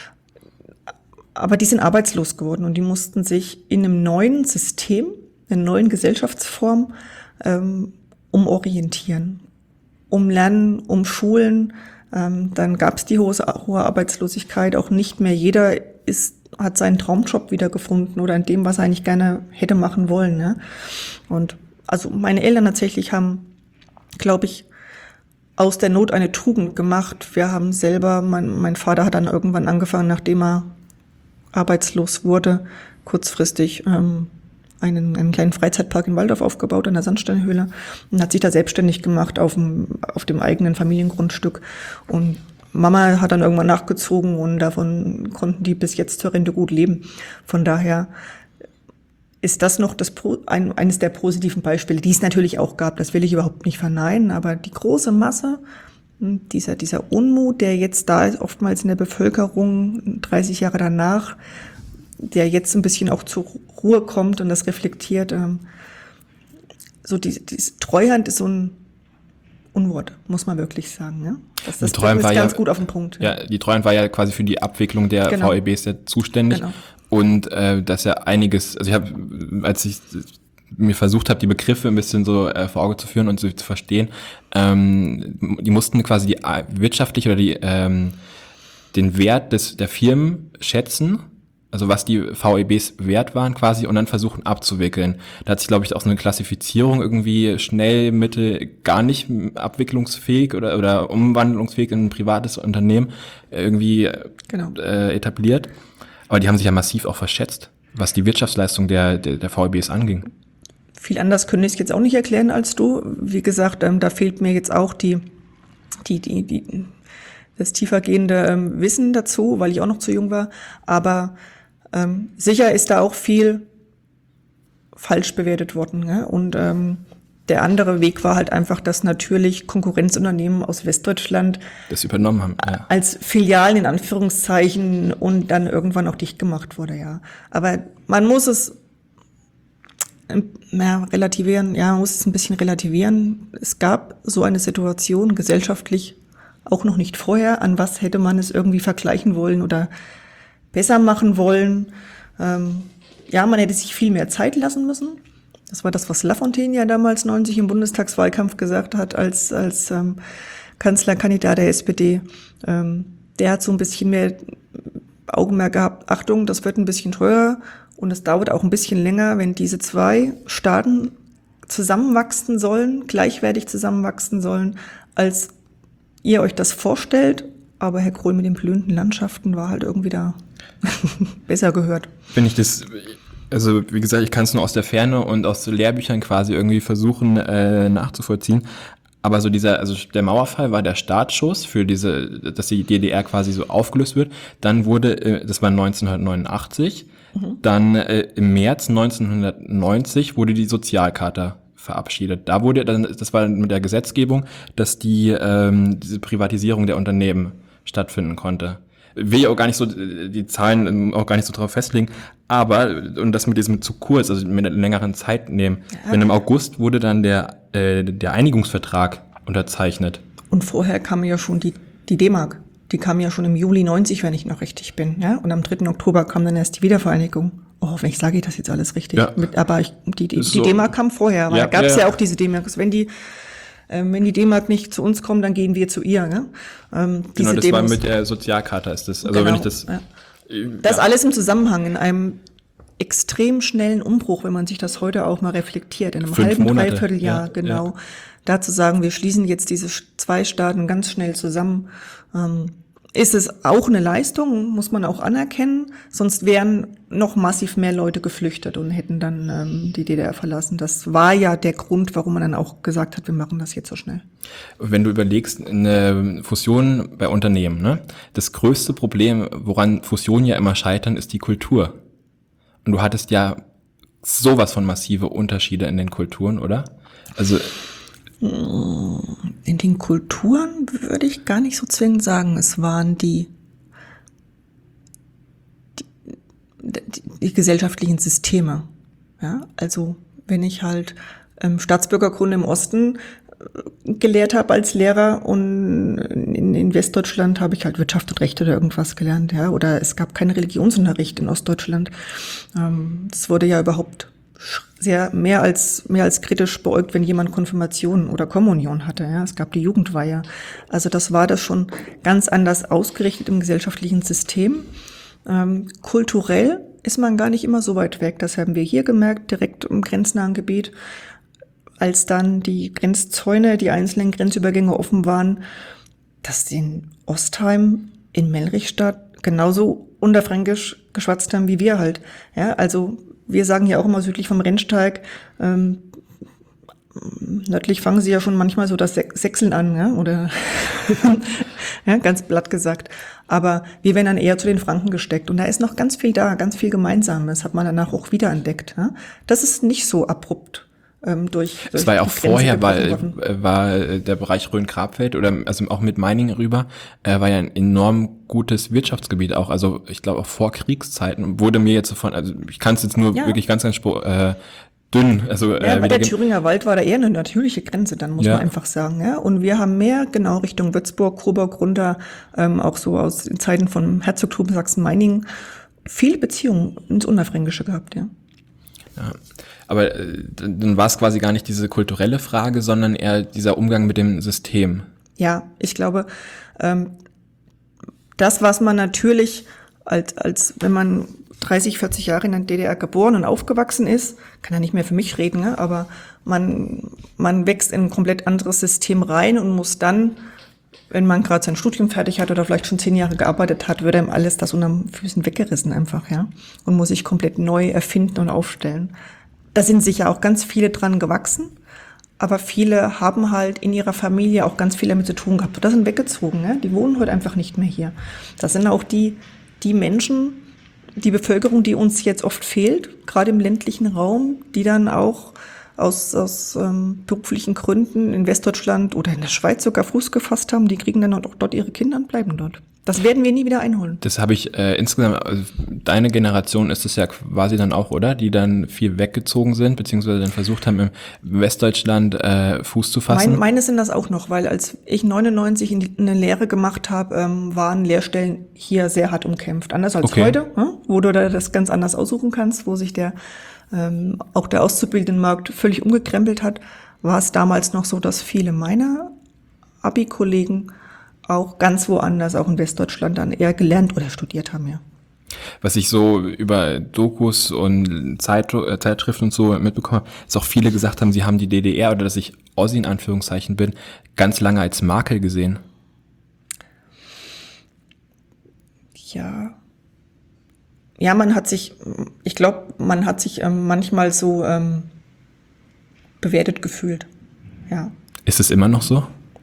Aber die sind arbeitslos geworden und die mussten sich in einem neuen System, in einer neuen Gesellschaftsform ähm, umorientieren, umlernen, umschulen. Ähm, dann gab es die hohe, hohe Arbeitslosigkeit. Auch nicht mehr jeder ist, hat seinen Traumjob wiedergefunden oder in dem, was er eigentlich gerne hätte machen wollen. Ne? Und also meine Eltern tatsächlich haben, glaube ich, aus der Not eine Tugend gemacht. Wir haben selber, mein, mein Vater hat dann irgendwann angefangen, nachdem er arbeitslos wurde, kurzfristig ähm, einen, einen kleinen Freizeitpark in Walldorf aufgebaut, an der Sandsteinhöhle, und hat sich da selbstständig gemacht auf dem, auf dem eigenen Familiengrundstück. Und Mama hat dann irgendwann nachgezogen und davon konnten die bis jetzt zur Rente gut leben. Von daher ist das noch das ein, eines der positiven Beispiele, die es natürlich auch gab. Das will ich überhaupt nicht verneinen, aber die große Masse, dieser, dieser Unmut, der jetzt da ist, oftmals in der Bevölkerung, dreißig Jahre danach, der jetzt ein bisschen auch zur Ruhe kommt und das reflektiert. Ähm, so die, diese Treuhand ist so ein Unwort, muss man wirklich sagen. Ja? Das, das Die Treuhand ist war ganz ja, gut auf den Punkt. Ja, die Treuhand war ja quasi für die Abwicklung der Genau. V E Bs ja zuständig. Genau. Und äh, dass ja einiges, also ich habe, als ich mir versucht habe, die Begriffe ein bisschen so äh, vor Auge zu führen und so zu verstehen, ähm, die mussten quasi die äh, wirtschaftlich oder die ähm, den Wert des der Firmen schätzen, also was die V E Bs wert waren quasi, und dann versuchen abzuwickeln. Da hat sich, glaube ich, auch so eine Klassifizierung irgendwie schnell, mittel, gar nicht abwicklungsfähig oder oder umwandlungsfähig in ein privates Unternehmen irgendwie Genau. äh, etabliert. Aber die haben sich ja massiv auch verschätzt, was die Wirtschaftsleistung der der, der V E Bs anging. Viel anders könnte ich es jetzt auch nicht erklären als du. Wie gesagt, ähm, da fehlt mir jetzt auch die, die, die, die, das tiefergehende ähm, Wissen dazu, weil ich auch noch zu jung war. Aber ähm, sicher ist da auch viel falsch bewertet worden. Ne? Und ähm, der andere Weg war halt einfach, dass natürlich Konkurrenzunternehmen aus Westdeutschland Das übernommen haben. Ja. als Filialen in Anführungszeichen und dann irgendwann auch dicht gemacht wurde, ja. Aber man muss es ja, relativieren, ja, man muss es ein bisschen relativieren. Es gab so eine Situation gesellschaftlich auch noch nicht vorher. An was hätte man es irgendwie vergleichen wollen oder besser machen wollen? Ähm, ja, man hätte sich viel mehr Zeit lassen müssen. Das war das, was Lafontaine ja damals neunzig im Bundestagswahlkampf gesagt hat, als, als ähm, Kanzlerkandidat der S P D. Ähm, der hat so ein bisschen mehr Augenmerk gehabt, Achtung, das wird ein bisschen teurer und es dauert auch ein bisschen länger, wenn diese zwei Staaten zusammenwachsen sollen, gleichwertig zusammenwachsen sollen, als ihr euch das vorstellt. Aber Herr Kroll mit den blühenden Landschaften war halt irgendwie da besser gehört. Wenn ich das, also wie gesagt, ich kann es nur aus der Ferne und aus Lehrbüchern quasi irgendwie versuchen äh, nachzuvollziehen. Aber so dieser, also der Mauerfall war der Startschuss für diese, dass die D D R quasi so aufgelöst wird. Dann wurde, äh, das war neunzehnhundertneunundachtzig, mhm. dann äh, im März neunzehnhundertneunzig wurde die Sozialcharta verabschiedet. Da wurde dann, das war mit der Gesetzgebung, dass die ähm, diese Privatisierung der Unternehmen stattfinden konnte. Will ich auch gar nicht so die Zahlen auch gar nicht so drauf festlegen, aber und das mit diesem zu kurz, also mit einer längeren Zeit nehmen. Ja. Wenn im August wurde dann der äh, der Einigungsvertrag unterzeichnet. Und vorher kam ja schon die die D-Mark. Die kam ja schon im Juli neunzig, wenn ich noch richtig bin, ja. Und am dritten Oktober kam dann erst die Wiedervereinigung. Oh, hoffentlich sage ich das jetzt alles richtig. Ja. Mit, aber ich, die, die, so. die D-Mark kam vorher, weil ja, da gab es ja, ja ja auch diese D-Mark. Wenn die Ähm, wenn die D-Mark nicht zu uns kommen, dann gehen wir zu ihr. Ne? Ähm, genau, das Demos, war mit der Sozialkarte ist das. Also genau, wenn ich das... Ja. Äh, Das ja. alles im Zusammenhang, in einem extrem schnellen Umbruch, wenn man sich das heute auch mal reflektiert, in einem Fünf halben, Monate, Dreivierteljahr, ja, genau. ja. Da zu sagen, wir schließen jetzt diese zwei Staaten ganz schnell zusammen, ähm, ist es auch eine Leistung, muss man auch anerkennen, sonst wären noch massiv mehr Leute geflüchtet und hätten dann ähm, die D D R verlassen. Das war ja der Grund, warum man dann auch gesagt hat, wir machen das jetzt so schnell. Wenn du überlegst, eine Fusion bei Unternehmen, ne? Das größte Problem, woran Fusionen ja immer scheitern, ist die Kultur. Und du hattest ja sowas von massive Unterschiede in den Kulturen, oder? Also in den Kulturen würde ich gar nicht so zwingend sagen. Es waren die, die, die, die gesellschaftlichen Systeme. Ja, also wenn ich halt ähm, Staatsbürgerkunde im Osten äh, gelehrt habe als Lehrer und in, in Westdeutschland habe ich halt Wirtschaft und Recht oder irgendwas gelernt. Ja, oder es gab keinen Religionsunterricht in Ostdeutschland. Ähm, das wurde ja überhaupt sehr mehr als mehr als kritisch beäugt, wenn jemand Konfirmation oder Kommunion hatte. Ja, es gab die Jugendweihe. Also das war das schon ganz anders ausgerichtet im gesellschaftlichen System. Ähm, kulturell ist man gar nicht immer so weit weg. Das haben wir hier gemerkt, direkt im grenznahen Gebiet, als dann die Grenzzäune, die einzelnen Grenzübergänge offen waren, dass die in Ostheim, in Melrichstadt genauso unterfränkisch geschwatzt haben wie wir halt. Ja, also wir sagen ja auch immer südlich vom Rennsteig, ähm, nördlich fangen sie ja schon manchmal so das Sächseln an, ja, oder ja, ganz platt gesagt. Aber wir werden dann eher zu den Franken gesteckt. Und da ist noch ganz viel da, ganz viel Gemeinsames, hat man danach auch wiederentdeckt. Ja. Das ist nicht so abrupt. Ähm, durch, durch das war ja auch Grenze vorher, war, worden. war der Bereich Rhön-Grabfeld oder also auch mit Meiningen rüber, äh, war ja ein enorm gutes Wirtschaftsgebiet auch. Also ich glaube auch vor Kriegszeiten wurde mir jetzt davon, also ich kann es jetzt nur ja. wirklich ganz, ganz äh, dünn. Also, ja, äh, weil der Thüringer Wald war da eher eine natürliche Grenze, dann muss ja. man einfach sagen. Ja. Und wir haben mehr genau Richtung Würzburg, Coburg runter, ähm, auch so aus den Zeiten von Herzogtum Sachsen-Meiningen, viele Beziehungen ins Unterfränkische gehabt, ja. Ja. Aber äh, dann war es quasi gar nicht diese kulturelle Frage, sondern eher dieser Umgang mit dem System. Ja, ich glaube, ähm, das, was man natürlich als, als wenn man dreißig, vierzig Jahre in der D D R geboren und aufgewachsen ist, kann ja nicht mehr für mich reden, ne? Aber man, man wächst in ein komplett anderes System rein und muss dann, wenn man gerade sein Studium fertig hat oder vielleicht schon zehn Jahre gearbeitet hat, wird einem alles das unter den Füßen weggerissen einfach, ja. Und muss sich komplett neu erfinden und aufstellen. Da sind sicher auch ganz viele dran gewachsen, aber viele haben halt in ihrer Familie auch ganz viel damit zu tun gehabt. Das sind weggezogen, ne? Die wohnen heute einfach nicht mehr hier. Das sind auch die, die Menschen, die Bevölkerung, die uns jetzt oft fehlt, gerade im ländlichen Raum, die dann auch aus, aus ähm, beruflichen Gründen in Westdeutschland oder in der Schweiz sogar Fuß gefasst haben, die kriegen dann auch dort ihre Kinder und bleiben dort. Das werden wir nie wieder einholen. Das habe ich äh, insgesamt, also deine Generation ist es ja quasi dann auch, oder? Die dann viel weggezogen sind, beziehungsweise dann versucht haben, im Westdeutschland äh, Fuß zu fassen. Mein, meine sind das auch noch, weil als ich neunundneunzig in die, eine Lehre gemacht habe, ähm, waren Lehrstellen hier sehr hart umkämpft. Anders als okay. heute, hm? Wo du da das ganz anders aussuchen kannst, wo sich der ähm, auch der Auszubildendenmarkt völlig umgekrempelt hat, war es damals noch so, dass viele meiner Abi-Kollegen auch ganz woanders, auch in Westdeutschland, dann eher gelernt oder studiert haben, ja. Was ich so über Dokus und Zeit, äh, Zeitschriften und so mitbekommen habe, dass auch viele gesagt haben, sie haben die D D R oder dass ich Ossi in Anführungszeichen bin, ganz lange als Makel gesehen. Ja. Ja, man hat sich, ich glaube, man hat sich ähm, manchmal so ähm, bewertet gefühlt, ja. Ist es immer noch so?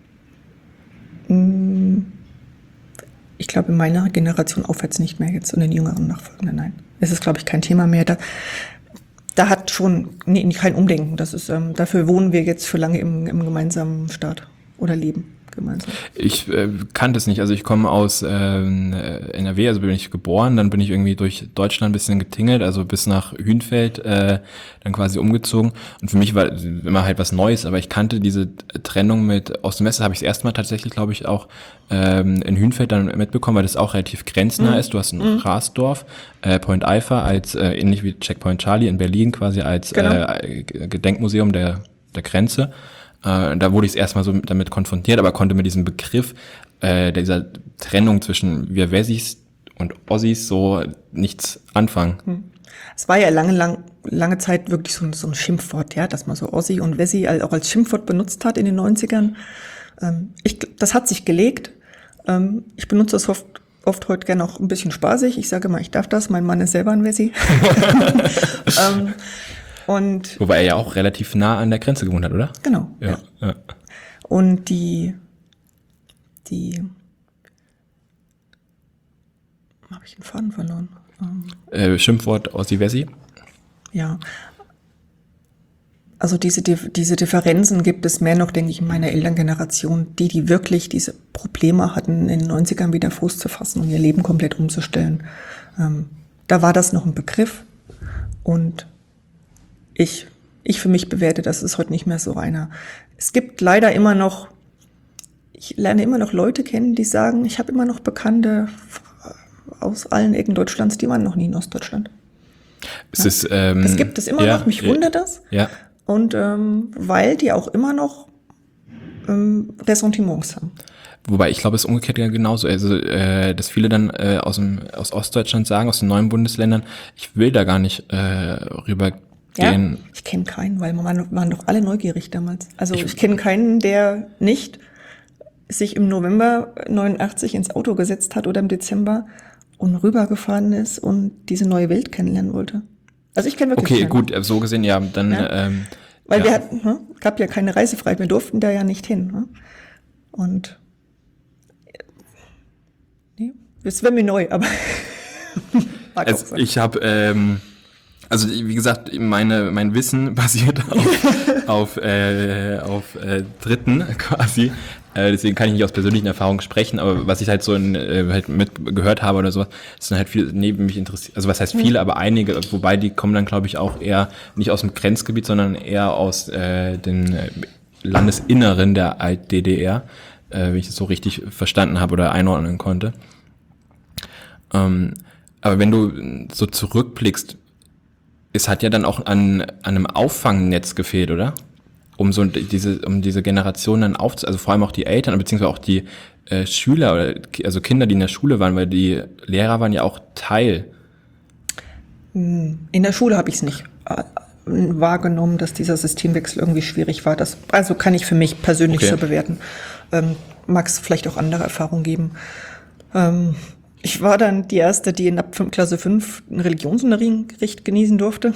Ich glaube, in meiner Generation aufwärts nicht mehr jetzt und in den jüngeren Nachfolgenden, nein. Es ist, glaube ich, kein Thema mehr. Da, da hat schon nee, kein Umdenken. Das ist, ähm, dafür wohnen wir jetzt für lange im, im gemeinsamen Staat oder leben gemeinsam. Ich äh, kannte es nicht. Also ich komme aus äh, N R W, also bin ich geboren, dann bin ich irgendwie durch Deutschland ein bisschen getingelt, also bis nach Hünfeld, äh, dann quasi umgezogen. Und für mich war immer halt was Neues, aber ich kannte diese Trennung mit Ost und West, habe ich das erste Mal tatsächlich, glaube ich, auch ähm, in Hünfeld dann mitbekommen, weil das auch relativ grenznah mhm. ist. Du hast ein mhm. Rasdorf, äh, Point Eifer als, äh, ähnlich wie Checkpoint Charlie in Berlin, quasi als genau. äh, Gedenkmuseum der, der Grenze. Äh, da wurde ich erstmal so damit konfrontiert, aber konnte mit diesem Begriff äh, dieser Trennung zwischen wir Wessis und Ossis so nichts anfangen. Hm. Es war ja lange, lang, lange Zeit wirklich so ein, so ein Schimpfwort, ja, dass man so Ossi und Wessi auch als Schimpfwort benutzt hat in den neunzigern. Ähm, ich, das hat sich gelegt. Ähm, ich benutze das oft, oft heute gerne auch ein bisschen spaßig. Ich sage mal, ich darf das, mein Mann ist selber ein Wessi. ähm, und Wobei er ja auch relativ nah an der Grenze gewohnt hat, oder? Genau. Ja. ja. ja. Und die, die, habe ich den Faden verloren? Ähm, äh, Schimpfwort Ossi-Wessi? Ja. Also diese, diese Differenzen gibt es mehr noch, denke ich, in meiner Elterngeneration, die, die wirklich diese Probleme hatten, in den neunzigern wieder Fuß zu fassen und ihr Leben komplett umzustellen. Ähm, da war das noch ein Begriff und ich, ich für mich bewerte, das ist heute nicht mehr so einer. Es gibt leider immer noch, ich lerne immer noch Leute kennen, die sagen, ich habe immer noch Bekannte aus allen Ecken Deutschlands, die waren noch nie in Ostdeutschland. Es ja. ist, ähm, das gibt es immer ja, noch, mich ja, wundert das. Ja. Und ähm, weil die auch immer noch ähm, Ressentiments haben. Wobei ich glaube, es ist umgekehrt ja genauso. Also, äh, dass viele dann äh, aus dem aus Ostdeutschland sagen, aus den neuen Bundesländern, ich will da gar nicht äh, rübergehen. Ja, ich kenne keinen, weil wir waren, waren doch alle neugierig damals. Also ich, ich kenne keinen, der nicht sich im November neunundachtzig ins Auto gesetzt hat oder im Dezember und rübergefahren ist und diese neue Welt kennenlernen wollte. Also ich kenne wirklich Okay, keinen. gut, so gesehen, ja, dann... Ja. Ähm, Weil ja. wir hatten, ne, gab ja keine Reisefreiheit, wir durften da ja nicht hin. Ne? Und nee, das wäre mir neu, aber mag also auch sein. ich habe, ähm, also wie gesagt, meine mein Wissen basiert auf auf, äh, auf äh, Dritten quasi. Äh, deswegen kann ich nicht aus persönlichen Erfahrungen sprechen, aber was ich halt so in, äh, halt mit gehört habe oder sowas, sind halt viele neben mich interessiert. Also was heißt viele, aber einige, wobei die kommen dann, glaube ich, auch eher nicht aus dem Grenzgebiet, sondern eher aus äh, den Landesinneren der Alt-D D R, äh, wenn ich das so richtig verstanden habe oder einordnen konnte. Ähm, aber wenn du so zurückblickst, es hat ja dann auch an, an einem Auffangnetz gefehlt, oder? Um so diese, um diese Generation dann aufzu, also vor allem auch die Eltern, beziehungsweise auch die äh, Schüler, oder, also Kinder, die in der Schule waren, weil die Lehrer waren ja auch Teil. In der Schule habe ich es nicht äh, wahrgenommen, dass dieser Systemwechsel irgendwie schwierig war. Das, also kann ich für mich persönlich Okay. so bewerten. Ähm, mag es vielleicht auch andere Erfahrungen geben. Ähm, Ich war dann die Erste, die in ab Klasse fünf einen Religionsunterricht genießen durfte.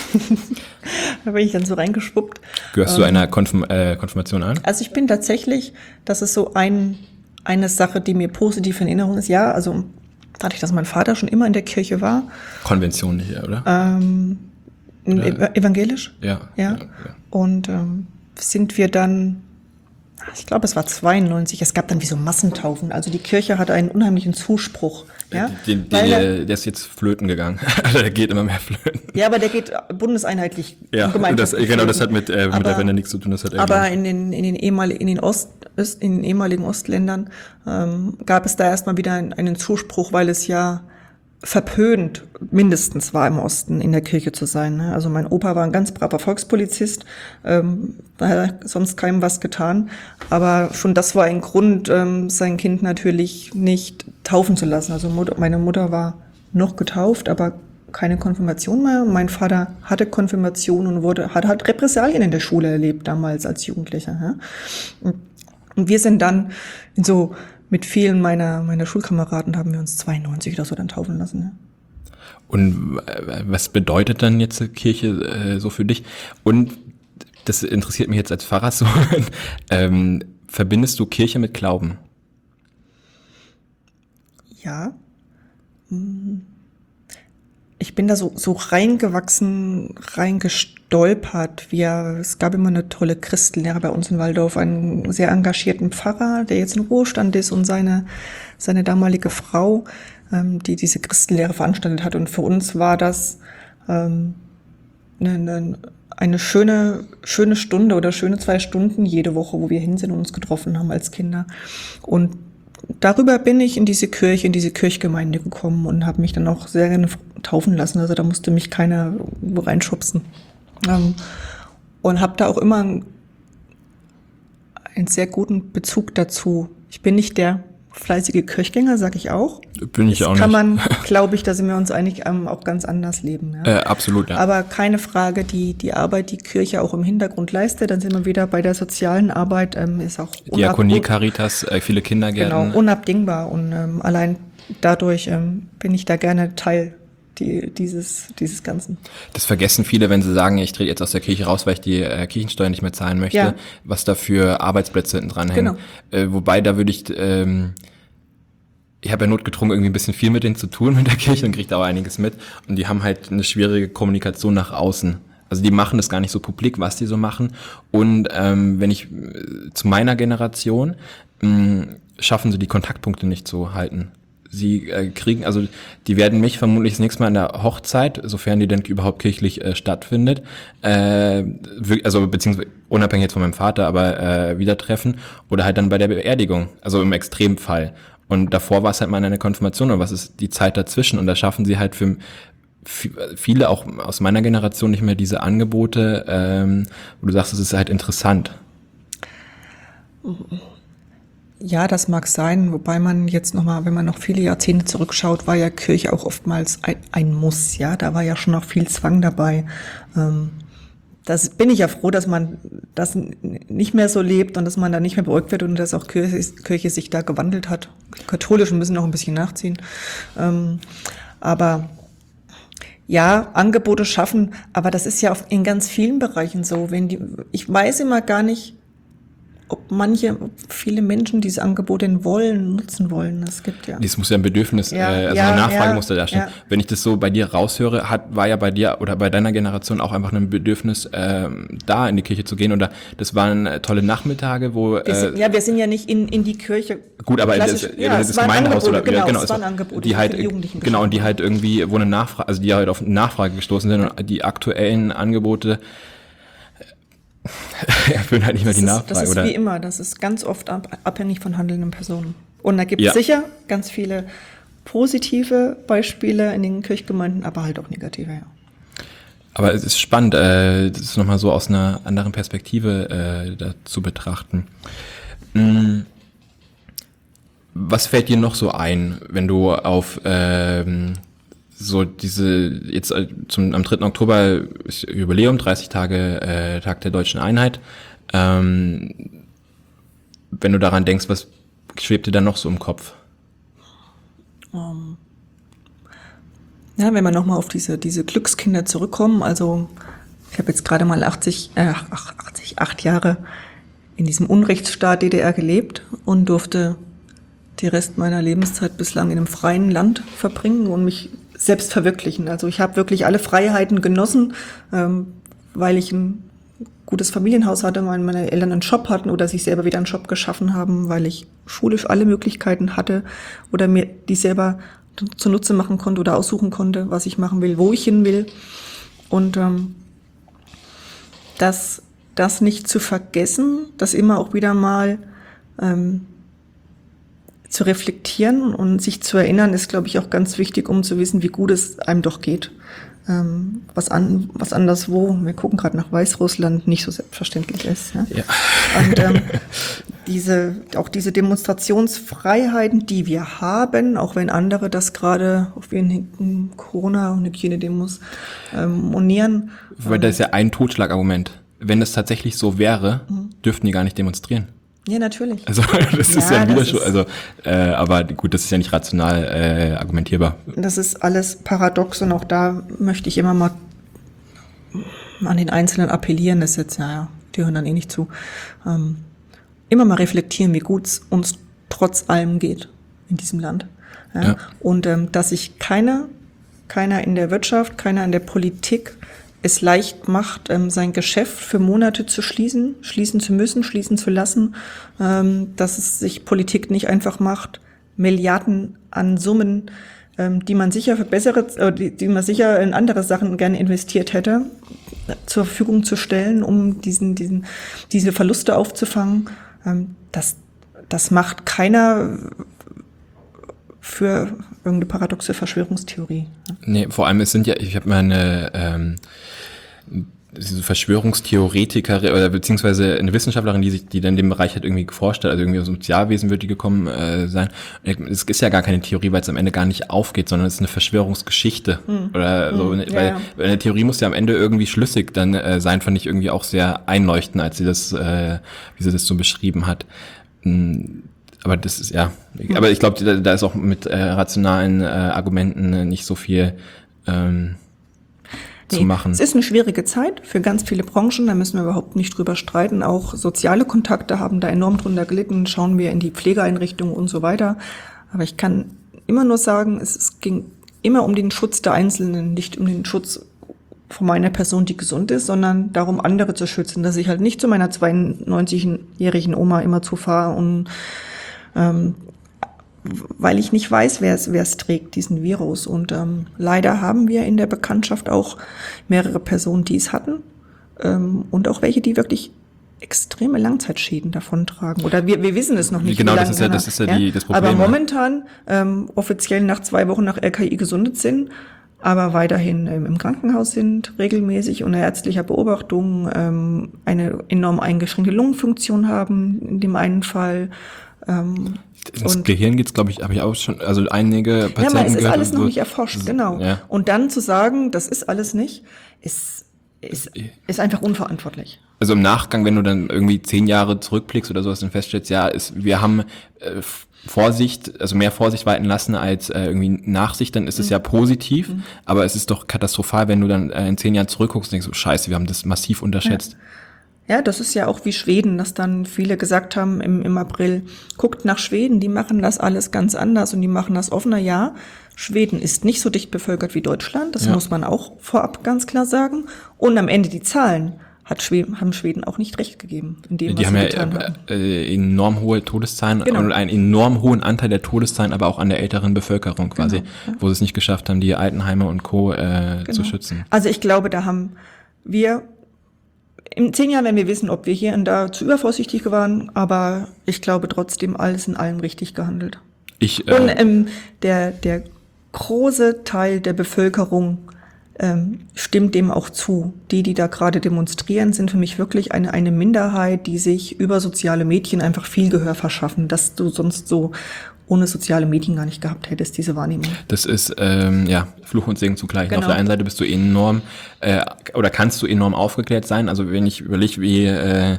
Da bin ich dann so reingeschwuppt. Gehörst ähm, du einer Konfirm äh, Konfirmation an? Also ich bin tatsächlich, das ist so ein, eine Sache, die mir positiv in Erinnerung ist. Ja, also dadurch, dass mein Vater schon immer in der Kirche war. Konvention hier, oder? Ähm, Oder? Evangelisch. Ja, Ja. ja, ja. Und ähm, sind wir dann... Ich glaube, es war zweiundneunzig. Es gab dann wie so Massentaufen. Also die Kirche hatte einen unheimlichen Zuspruch. Ja, Den, den, Weil der, der, der ist jetzt flöten gegangen. Also der geht immer mehr flöten. ja, aber der geht bundeseinheitlich. Ja, und das, genau, das hat mit, äh, mit der Wende nichts zu tun. Das hat Aber in den, in den, ehemaligen, in den, Ost, in den ehemaligen Ostländern ähm, gab es da erstmal wieder einen, einen Zuspruch, weil es ja verpönt mindestens war im Osten in der Kirche zu sein. Ne? Also mein Opa war ein ganz braver Volkspolizist, ähm, da hat er sonst keinem was getan. Aber schon das war ein Grund, ähm, sein Kind natürlich nicht taufen zu lassen. Also Mutter, meine Mutter war noch getauft, aber keine Konfirmation mehr. Mein Vater hatte Konfirmation und wurde, hat halt Repressalien in der Schule erlebt damals als Jugendlicher. Ja? Und, und wir sind dann in so mit vielen meiner, meiner Schulkameraden haben wir uns zweiundneunzig oder so dann taufen lassen. Ja. Und äh, was bedeutet dann jetzt Kirche äh, so für dich? Und das interessiert mich jetzt als Pfarrer so. ähm, verbindest du Kirche mit Glauben? Ja. Ich bin da so, so reingewachsen, reingestolpert. Wir, es gab immer eine tolle Christenlehrer bei uns in Walldorf, einen sehr engagierten Pfarrer, der jetzt in Ruhestand ist, und seine, seine damalige Frau, ähm, die diese Christenlehre veranstaltet hat. Und für uns war das ähm, eine, eine, eine schöne, schöne Stunde oder schöne zwei Stunden jede Woche, wo wir hin sind und uns getroffen haben als Kinder. Und darüber bin ich in diese Kirche, in diese Kirchgemeinde gekommen und habe mich dann auch sehr gerne taufen lassen. Also da musste mich keiner wo reinschubsen. Ähm, und habe da auch immer einen sehr guten Bezug dazu. Ich bin nicht der fleißige Kirchgänger, sag ich auch. Bin ich das auch nicht. Kann man, glaube ich, da sind wir uns einig, ähm, auch ganz anders leben. Ja. Äh, absolut, ja. Aber keine Frage, die die Arbeit, die Kirche auch im Hintergrund leistet, dann sind wir wieder bei der sozialen Arbeit, ähm, ist auch Diakonie, Caritas, äh, viele Kindergärten. Genau, unabdingbar. Und ähm, allein dadurch ähm, bin ich da gerne Teil die, dieses, dieses Ganzen. Das vergessen viele, wenn sie sagen, ich trete jetzt aus der Kirche raus, weil ich die äh, Kirchensteuer nicht mehr zahlen möchte, Ja. was da für Arbeitsplätze hinten dran hängen. Genau. Äh, wobei, da würde ich, ähm, ich habe ja notgedrungen irgendwie ein bisschen viel mit denen zu tun, mit der Kirche, und kriege da auch einiges mit. Und die haben halt eine schwierige Kommunikation nach außen. Also die machen das gar nicht so publik, was die so machen. Und ähm, wenn ich äh, zu meiner Generation, mh, schaffen sie die Kontaktpunkte nicht zu halten. Sie äh, kriegen, also die werden mich vermutlich das nächste Mal an der Hochzeit, sofern die denn überhaupt kirchlich äh, stattfindet, äh, wir- also beziehungsweise unabhängig jetzt von meinem Vater, aber äh, wieder treffen oder halt dann bei der Beerdigung, also im Extremfall. Und davor war es halt mal eine Konfirmation, oder was ist die Zeit dazwischen? Und da schaffen sie halt für f- viele auch aus meiner Generation nicht mehr diese Angebote, ähm, wo du sagst, es ist halt interessant. Ja, das mag sein, wobei man jetzt nochmal, wenn man noch viele Jahrzehnte zurückschaut, war ja Kirche auch oftmals ein, ein Muss, ja, da war ja schon noch viel Zwang dabei. Ähm, das bin ich ja froh, dass man das n- nicht mehr so lebt und dass man da nicht mehr beäugt wird und dass auch Kirche, Kirche sich da gewandelt hat. Die Katholischen müssen noch ein bisschen nachziehen. Ähm, aber ja, Angebote schaffen, aber das ist ja auf, in ganz vielen Bereichen so. Wenn die, ich weiß immer gar nicht, ob manche, ob viele Menschen diese Angebote denn wollen, nutzen wollen. Es gibt ja. Das muss ja ein Bedürfnis, Ja, äh, also ja, eine Nachfrage ja, muss da darstellen. ja. Wenn ich das so bei dir raushöre, hat, war ja bei dir oder bei deiner Generation auch einfach ein Bedürfnis, ähm, da in die Kirche zu gehen. Oder das waren äh, tolle Nachmittage, wo Wir sind, äh, ja, wir sind ja nicht in, in die Kirche. gut, aber das, klassisch- ja, das, es das waren Gemeindehaus Angebote, oder genau, genau, es es waren war- Angebote, die für halt die Jugendlichen genau und die geschaffen halt irgendwie, wo eine Nachfrage, also die halt auf eine Nachfrage gestoßen sind und die aktuellen Angebote erfüllen halt nicht mehr Das die ist, Nachfrage, das ist oder? wie immer, das ist ganz oft ab, abhängig von handelnden Personen. Und da gibt es Ja. sicher ganz viele positive Beispiele in den Kirchgemeinden, aber halt auch negative, ja. Aber es ist spannend, äh, das nochmal so aus einer anderen Perspektive äh, da zu betrachten. Mm. Was fällt dir noch so ein, wenn du auf ähm, so diese, jetzt äh, zum, am dritten Oktober ist Jubiläum, dreißig Tage äh, Tag der Deutschen Einheit. Ähm, wenn du daran denkst, was schwebt dir da noch so im Kopf? Um, ja, wenn wir nochmal auf diese, diese Glückskinder zurückkommen, also ich habe jetzt gerade mal achtzig, äh, achtzig, acht Jahre in diesem Unrechtsstaat D D R gelebt und durfte die Rest meiner Lebenszeit bislang in einem freien Land verbringen und mich selbst verwirklichen. Also ich habe wirklich alle Freiheiten genossen, ähm, weil ich ein gutes Familienhaus hatte, weil meine Eltern einen Job hatten oder sich selber wieder einen Job geschaffen haben, weil ich schulisch alle Möglichkeiten hatte oder mir die selber zunutze machen konnte oder aussuchen konnte, was ich machen will, wo ich hin will. Und ähm, das, das nicht zu vergessen, das immer auch wieder mal ähm, zu reflektieren und sich zu erinnern, ist, glaube ich, auch ganz wichtig, um zu wissen, wie gut es einem doch geht. Ähm, was an, was anderswo, wir gucken gerade nach Weißrussland, nicht so selbstverständlich ist. Ja? Ja. Und ähm, diese, auch diese Demonstrationsfreiheiten, die wir haben, auch wenn andere das gerade auf ihren Corona- und Hygienedemos ähm, monieren. Weil das ist ja ein Totschlagargument. Wenn das tatsächlich so wäre, dürften die gar nicht demonstrieren. Ja, natürlich. Also das ist Ja, ja ein das Widerspruch. ist- Also, äh, aber gut, das ist ja nicht rational äh, argumentierbar. Das ist alles paradox und auch da möchte ich immer mal an den Einzelnen appellieren, das ist jetzt, naja, die hören dann eh nicht zu, ähm, immer mal reflektieren, wie gut es uns trotz allem geht in diesem Land. Ja? Ja. Und ähm, dass sich keiner, keiner in der Wirtschaft, keiner in der Politik es leicht macht, ähm, sein Geschäft für Monate zu schließen, schließen zu müssen, schließen zu lassen, ähm, dass es sich Politik nicht einfach macht, Milliarden an Summen, ähm, die man sicher für bessere, äh, die, die man sicher in andere Sachen gerne investiert hätte, zur Verfügung zu stellen, um diesen, diesen, diese Verluste aufzufangen. Ähm, das, das macht keiner für irgendeine paradoxe Verschwörungstheorie. Nee, vor allem es sind ja, ich habe mal eine, ähm, diese Verschwörungstheoretiker oder beziehungsweise eine Wissenschaftlerin, die sich, die dann in dem Bereich halt irgendwie geforscht hat, also irgendwie aus dem Sozialwesen wird die gekommen äh, sein. Es ist ja gar keine Theorie, weil es am Ende gar nicht aufgeht, sondern es ist eine Verschwörungsgeschichte hm. oder hm. so, weil, ja, ja. weil eine Theorie muss ja am Ende irgendwie schlüssig dann äh, sein, fand ich irgendwie auch sehr einleuchtend, als sie das, äh, wie sie das so beschrieben hat. Aber das ist ja, hm. aber ich glaube, da, da ist auch mit äh, rationalen äh, Argumenten äh, nicht so viel ähm, zu nee, machen. Es ist eine schwierige Zeit für ganz viele Branchen, da müssen wir überhaupt nicht drüber streiten. Auch soziale Kontakte haben da enorm drunter gelitten. Schauen wir in die Pflegeeinrichtungen und so weiter. Aber ich kann immer nur sagen, es, es ging immer um den Schutz der Einzelnen, nicht um den Schutz von meiner Person, die gesund ist, sondern darum, andere zu schützen, dass ich halt nicht zu meiner zweiundneunzigjährigen Oma immer zufahre und ähm, weil ich nicht weiß, wer es, wer es trägt, diesen Virus. Und ähm, leider haben wir in der Bekanntschaft auch mehrere Personen, die es hatten ähm, und auch welche, die wirklich extreme Langzeitschäden davontragen. Oder wir, wir wissen es noch nicht. Genau, das ist ja, das ist ja, die, das Problem. Aber momentan ähm, offiziell nach zwei Wochen nach R K I gesundet sind, aber weiterhin ähm, im Krankenhaus sind, regelmäßig unter ärztlicher Beobachtung, ähm, eine enorm eingeschränkte Lungenfunktion haben, in dem einen Fall. Ähm, Ins Gehirn geht's, glaube ich, habe ich auch schon, also einige Patienten. Ja, aber es ist gehört, alles noch so, nicht erforscht, genau. Ja. Und dann zu sagen, das ist alles nicht, ist, ist, ist einfach unverantwortlich. Also im Nachgang, wenn du dann irgendwie zehn Jahre zurückblickst oder sowas und feststellst, ja, ist, wir haben äh, Vorsicht, also mehr Vorsicht walten lassen als äh, irgendwie Nachsicht, dann ist es mhm. ja positiv, mhm. aber es ist doch katastrophal, wenn du dann äh, in zehn Jahren zurückguckst und denkst, so, scheiße, wir haben das massiv unterschätzt. Ja. Ja, das ist ja auch wie Schweden, dass dann viele gesagt haben im, im April, guckt nach Schweden, die machen das alles ganz anders und die machen das offener. Ja, Schweden ist nicht so dicht bevölkert wie Deutschland, das ja. muss man auch vorab ganz klar sagen. Und am Ende die Zahlen hat Schweden, haben Schweden auch nicht recht gegeben, in dem, die was haben sie ja getan haben. Äh, enorm hohe Todeszahlen genau. und einen enorm hohen Anteil der Todeszahlen, aber auch an der älteren Bevölkerung quasi, genau, ja. wo sie es nicht geschafft haben, die Altenheime und Co. Äh, genau. zu schützen. Also ich glaube, da haben wir in zehn Jahren werden wir wissen, ob wir hier und da zu übervorsichtig waren, aber ich glaube trotzdem, alles in allem richtig gehandelt. Ich, äh, und ähm, der, der große Teil der Bevölkerung ähm, stimmt dem auch zu. Die, die da gerade demonstrieren, sind für mich wirklich eine, eine Minderheit, die sich über soziale Medien einfach viel Gehör verschaffen, dass du sonst so ohne soziale Medien gar nicht gehabt hättest, diese Wahrnehmung. Das ist, ähm, ja, Fluch und Segen zugleich. Genau. Auf der einen Seite bist du enorm, äh, oder kannst du enorm aufgeklärt sein. Also wenn ich überlege, wie äh,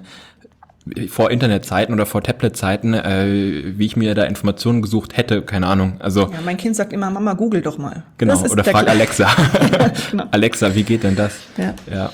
vor Internetzeiten oder vor Tablet-Zeiten, äh, wie ich mir da Informationen gesucht hätte, keine Ahnung. Also ja, mein Kind sagt immer, Mama, google doch mal. Genau, oder frag Kle- Alexa. Ja, genau. Alexa, wie geht denn das? Ja. ja.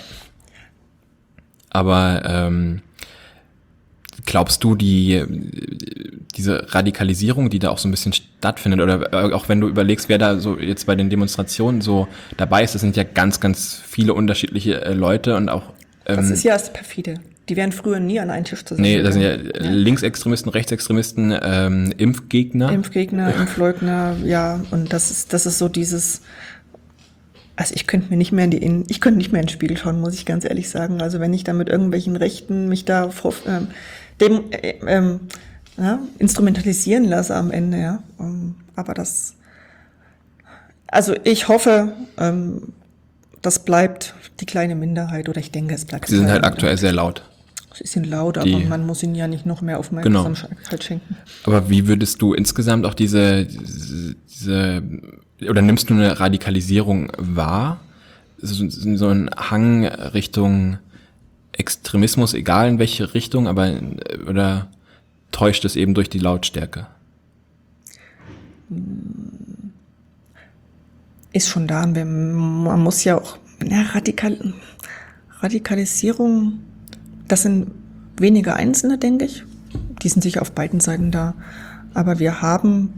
Aber ähm, glaubst du, die diese Radikalisierung, die da auch so ein bisschen stattfindet, oder auch wenn du überlegst, wer da so jetzt bei den Demonstrationen so dabei ist, das sind ja ganz, ganz viele unterschiedliche äh, Leute und auch ähm, das ist ja das perfide. Die wären früher nie an einen Tisch zusammen. Nee, das sind ja, ja. Linksextremisten, Rechtsextremisten, ähm, Impfgegner. Impfgegner, Impfleugner, ja, und das ist das ist so dieses. Also ich könnte mir nicht mehr in die in, ich könnte nicht mehr ins Spiegel schauen, muss ich ganz ehrlich sagen. Also wenn ich da mit irgendwelchen Rechten mich da vor, ähm, dem äh, ähm, ja, instrumentalisieren lasse am Ende, ja. Um, aber das, also ich hoffe, ähm, das bleibt die kleine Minderheit, oder ich denke, es bleibt. Sie sind halt aktuell sehr laut. Sie sind laut, aber die, man muss ihnen ja nicht noch mehr Aufmerksamkeit genau. schenken. Aber wie würdest du insgesamt auch diese, diese, diese oder nimmst du eine Radikalisierung wahr? So, so ein Hang Richtung Extremismus, egal in welche Richtung, aber oder täuscht es eben durch die Lautstärke? Ist schon da. Man muss ja auch, ja, Radikal, Radikalisierung, das sind wenige Einzelne, denke ich. Die sind sicher auf beiden Seiten da. Aber wir haben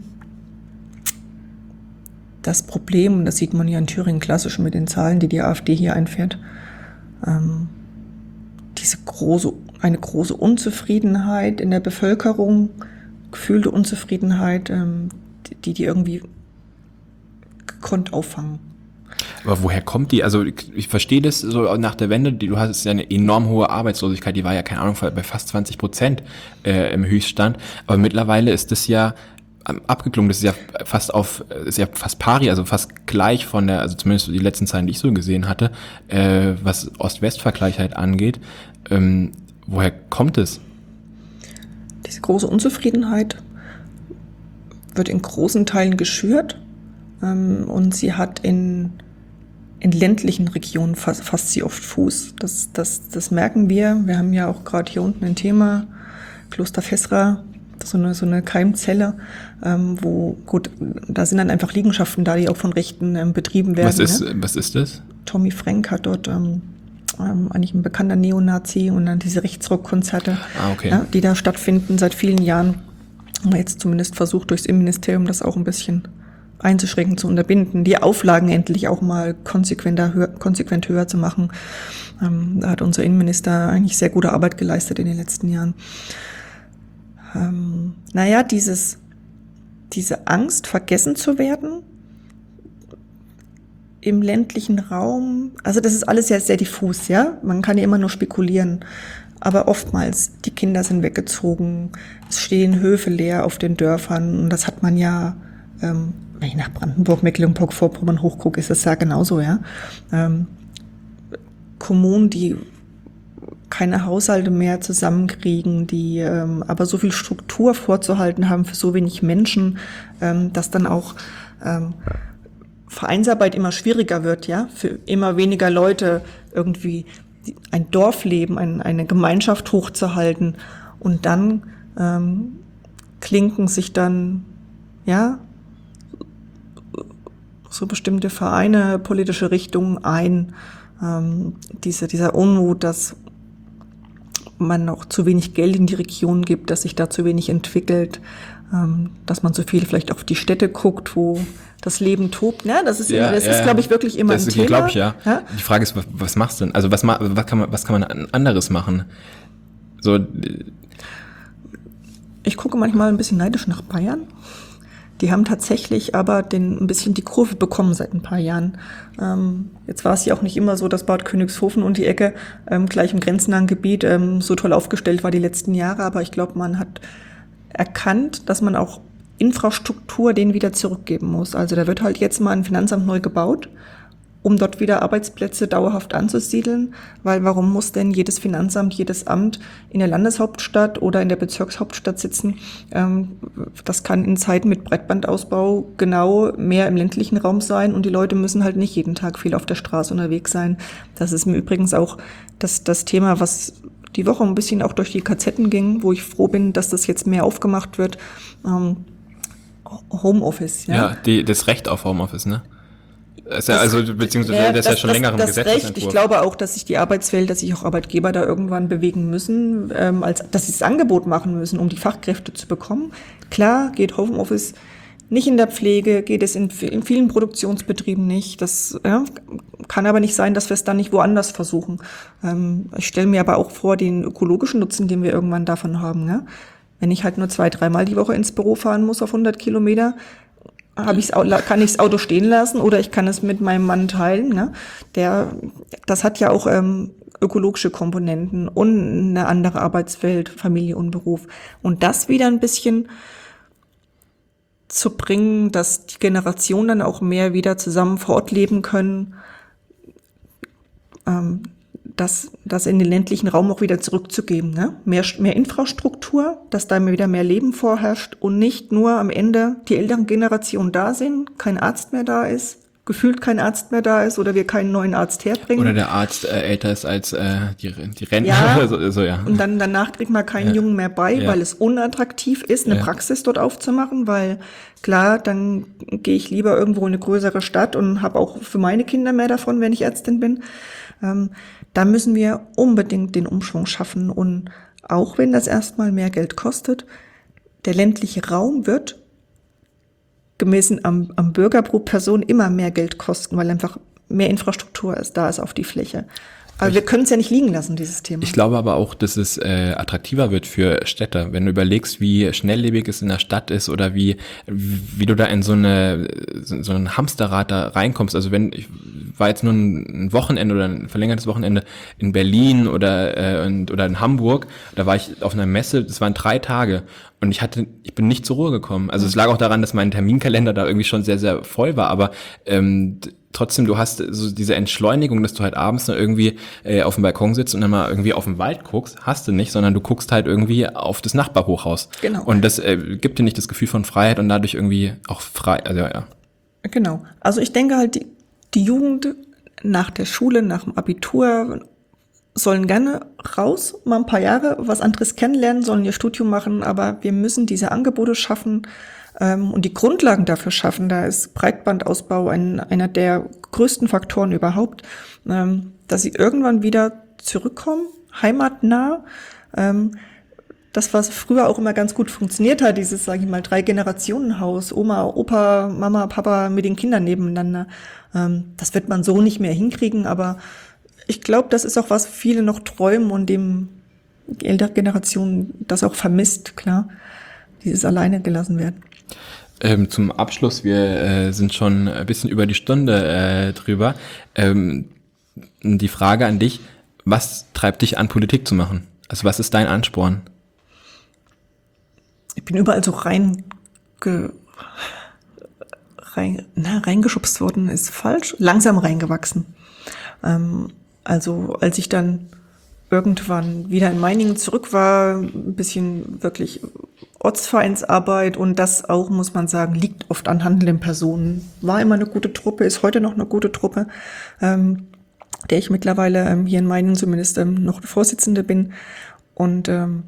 das Problem, und das sieht man ja in Thüringen klassisch mit den Zahlen, die die AfD hier einfährt, ähm, diese große, eine große Unzufriedenheit in der Bevölkerung, gefühlte Unzufriedenheit, ähm, die die irgendwie gekonnt auffangen. Aber woher kommt die? Also ich, ich verstehe das so nach der Wende, die, du hast ja eine enorm hohe Arbeitslosigkeit, die war ja, keine Ahnung, bei fast zwanzig Prozent äh, im Höchststand, aber mittlerweile ist das ja abgeklungen. Das ist ja fast auf, ist ja fast pari, also fast gleich von der, also zumindest die letzten Zahlen, die ich so gesehen hatte, äh, was Ost-West-Vergleich halt angeht. Ähm, woher kommt es? Diese große Unzufriedenheit wird in großen Teilen geschürt, ähm, und sie hat in, in ländlichen Regionen fast, fast sie oft Fuß. Das, das, das merken wir. Wir haben ja auch gerade hier unten ein Thema, Kloster Fessra, so eine, so eine Keimzelle, ähm, wo, gut, da sind dann einfach Liegenschaften da, die auch von Rechten ähm, betrieben werden. Was ist, ne? was ist das? Tommy Frank hat dort ähm, ähm, eigentlich ein bekannter Neonazi und dann diese Rechtsrockkonzerte, Ah, okay. ja, die da stattfinden seit vielen Jahren. Haben wir jetzt zumindest versucht, durchs Innenministerium das auch ein bisschen einzuschränken, zu unterbinden, die Auflagen endlich auch mal konsequenter, höher, konsequent höher zu machen. Ähm, da hat unser Innenminister eigentlich sehr gute Arbeit geleistet in den letzten Jahren. Ähm, naja, dieses, diese Angst, vergessen zu werden im ländlichen Raum, also das ist alles ja sehr diffus, ja. Man kann ja immer nur spekulieren. Aber oftmals, die Kinder sind weggezogen, es stehen Höfe leer auf den Dörfern und das hat man ja, ähm, wenn ich nach Brandenburg, Mecklenburg-Vorpommern hochgucke, ist das ja genauso, ja. Ähm, Kommunen, die keine Haushalte mehr zusammenkriegen, die ähm, aber so viel Struktur vorzuhalten haben für so wenig Menschen, ähm, dass dann auch ähm, Vereinsarbeit immer schwieriger wird, ja, für immer weniger Leute irgendwie ein Dorfleben, ein, eine Gemeinschaft hochzuhalten und dann ähm, klinken sich dann, ja, so bestimmte Vereine, politische Richtungen ein, ähm, diese, dieser Unmut, dass man noch zu wenig Geld in die Region gibt, dass sich da zu wenig entwickelt, ähm, dass man so viel vielleicht auf die Städte guckt, wo das Leben tobt. Ja, das ist, ja, das ja, ist, glaube ich, wirklich immer das ein Thema. glaube ich, ja. ja. Die Frage ist, was, was machst du denn? Also was, was kann man, was kann man anderes machen? So. Ich gucke manchmal ein bisschen neidisch nach Bayern. Die haben tatsächlich aber den, ein bisschen die Kurve bekommen seit ein paar Jahren. Ähm, jetzt war es ja auch nicht immer so, dass Bad Königshofen und die Ecke ähm, gleich im grenznahen Gebiet ähm, so toll aufgestellt war die letzten Jahre. Aber ich glaube, man hat erkannt, dass man auch Infrastruktur denen wieder zurückgeben muss. Also da wird halt jetzt mal ein Finanzamt neu gebaut, um dort wieder Arbeitsplätze dauerhaft anzusiedeln, weil warum muss denn jedes Finanzamt, jedes Amt in der Landeshauptstadt oder in der Bezirkshauptstadt sitzen? Das kann in Zeiten mit Breitbandausbau genau mehr im ländlichen Raum sein und die Leute müssen halt nicht jeden Tag viel auf der Straße unterwegs sein. Das ist mir übrigens auch das, das Thema, was die Woche ein bisschen auch durch die K Z ging, wo ich froh bin, dass das jetzt mehr aufgemacht wird. Homeoffice, ja. Ja, die, das Recht auf Homeoffice, ne? Ist ja, also, beziehungsweise, ja, das ist ja schon länger im Gesetzentwurf. Recht. Ich glaube auch, dass sich die Arbeitswelt, dass sich auch Arbeitgeber da irgendwann bewegen müssen, ähm, als, dass sie das Angebot machen müssen, um die Fachkräfte zu bekommen. Klar geht Homeoffice nicht in der Pflege, geht es in, in vielen Produktionsbetrieben nicht. Das ja, kann aber nicht sein, dass wir es dann nicht woanders versuchen. Ähm, ich stelle mir aber auch vor, den ökologischen Nutzen, den wir irgendwann davon haben. Ne? Wenn ich halt nur zwei, dreimal die Woche ins Büro fahren muss auf hundert Kilometer, Hab ich's, kann ich das Auto stehen lassen oder ich kann es mit meinem Mann teilen. Ne? Der, das hat ja auch ähm, ökologische Komponenten und eine andere Arbeitswelt, Familie und Beruf. Und das wieder ein bisschen zu bringen, dass die Generationen dann auch mehr wieder zusammen vor Ort leben können, ähm, das, das in den ländlichen Raum auch wieder zurückzugeben. Ne? Mehr, mehr Infrastruktur, dass da wieder mehr Leben vorherrscht und nicht nur am Ende die älteren Generationen da sind, kein Arzt mehr da ist, gefühlt kein Arzt mehr da ist oder wir keinen neuen Arzt herbringen. Oder der Arzt äh, älter ist als äh, die, die Rentner. Ja, so, so, ja. Und dann danach kriegt man keinen ja. Jungen mehr bei, ja. weil es unattraktiv ist, eine ja. Praxis dort aufzumachen, weil klar, dann gehe ich lieber irgendwo in eine größere Stadt und habe auch für meine Kinder mehr davon, wenn ich Ärztin bin. Ähm, da müssen wir unbedingt den Umschwung schaffen und auch wenn das erstmal mehr Geld kostet, der ländliche Raum wird gemessen am, am Bürger pro Person immer mehr Geld kosten, weil einfach mehr Infrastruktur ist, da ist auf die Fläche. Aber ich, wir können es ja nicht liegen lassen, dieses Thema. Ich glaube aber auch, dass es äh, attraktiver wird für Städter. Wenn du überlegst, wie schnelllebig es in der Stadt ist oder wie wie du da in so eine so ein Hamsterrad da reinkommst. Also wenn ich war jetzt nur ein Wochenende oder ein verlängertes Wochenende in Berlin oder äh, und, oder in Hamburg. Da war ich auf einer Messe, das waren drei Tage und ich hatte, ich bin nicht zur Ruhe gekommen. Also es lag auch daran, dass mein Terminkalender da irgendwie schon sehr, sehr voll war, aber ähm, trotzdem, du hast so diese Entschleunigung, dass du halt abends noch irgendwie äh, auf dem Balkon sitzt und dann mal irgendwie auf den Wald guckst, hast du nicht, sondern du guckst halt irgendwie auf das Nachbarhochhaus. Genau. Und das äh, gibt dir nicht das Gefühl von Freiheit und dadurch irgendwie auch frei, also ja. Genau. Also ich denke halt, die, die Jugend nach der Schule, nach dem Abitur sollen gerne raus, mal ein paar Jahre was anderes kennenlernen, sollen ihr Studium machen, aber wir müssen diese Angebote schaffen, und die Grundlagen dafür schaffen. Da ist Breitbandausbau ein, einer der größten Faktoren überhaupt, ähm, dass sie irgendwann wieder zurückkommen, heimatnah. Ähm, das, was früher auch immer ganz gut funktioniert hat, dieses, sage ich mal, Drei-Generationen-Haus, Oma, Opa, Mama, Papa mit den Kindern nebeneinander, ähm, das wird man so nicht mehr hinkriegen, aber ich glaube, das ist auch was viele noch träumen und dem die ältere Generation das auch vermisst, klar, dieses alleine gelassen werden. Ähm, zum Abschluss, wir äh, sind schon ein bisschen über die Stunde äh, drüber. Ähm, die Frage an dich, was treibt dich an, Politik zu machen? Also was ist dein Ansporn? Ich bin überall so rein, ge, rein na, reingeschubst worden, ist falsch, langsam reingewachsen. Ähm, also als ich dann irgendwann wieder in Meiningen zurück war, ein bisschen wirklich Ortsvereinsarbeit und das auch, muss man sagen, liegt oft an handelnden Personen. War immer eine gute Truppe, ist heute noch eine gute Truppe, ähm, der ich mittlerweile ähm, hier in Meiningen zumindest ähm, noch Vorsitzende bin. Und ähm,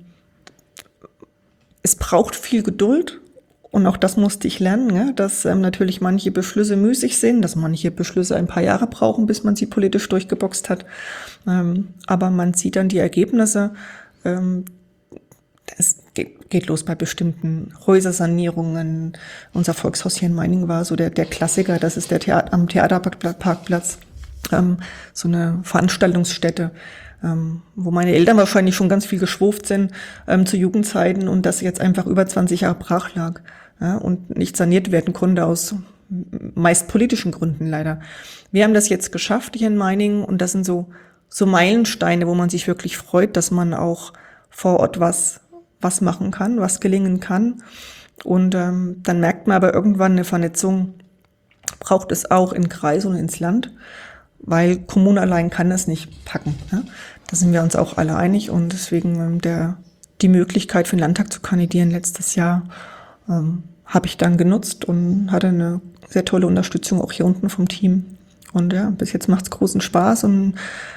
es braucht viel Geduld und auch das musste ich lernen, ja, dass ähm, natürlich manche Beschlüsse müßig sind, dass manche Beschlüsse ein paar Jahre brauchen, bis man sie politisch durchgeboxt hat. Ähm, aber man sieht dann die Ergebnisse. Ähm, es geht, geht los bei bestimmten Häusersanierungen. Unser Volkshaus hier in Meiningen war so der, der Klassiker. Das ist der Theater, am Theaterparkplatz, ähm, so eine Veranstaltungsstätte, ähm, wo meine Eltern wahrscheinlich schon ganz viel geschwurft sind ähm, zu Jugendzeiten und das jetzt einfach über zwanzig Jahre brach lag, ja, und nicht saniert werden konnte aus meist politischen Gründen leider. Wir haben das jetzt geschafft hier in Meiningen und das sind so so Meilensteine, wo man sich wirklich freut, dass man auch vor Ort was was machen kann, was gelingen kann. Und ähm, dann merkt man aber irgendwann, eine Vernetzung braucht es auch in Kreis und ins Land, weil Kommune allein kann das nicht packen. Ne? Da sind wir uns auch alle einig und deswegen ähm, der die Möglichkeit für den Landtag zu kandidieren letztes Jahr ähm, habe ich dann genutzt und hatte eine sehr tolle Unterstützung auch hier unten vom Team. Und ja, bis jetzt macht's großen Spaß und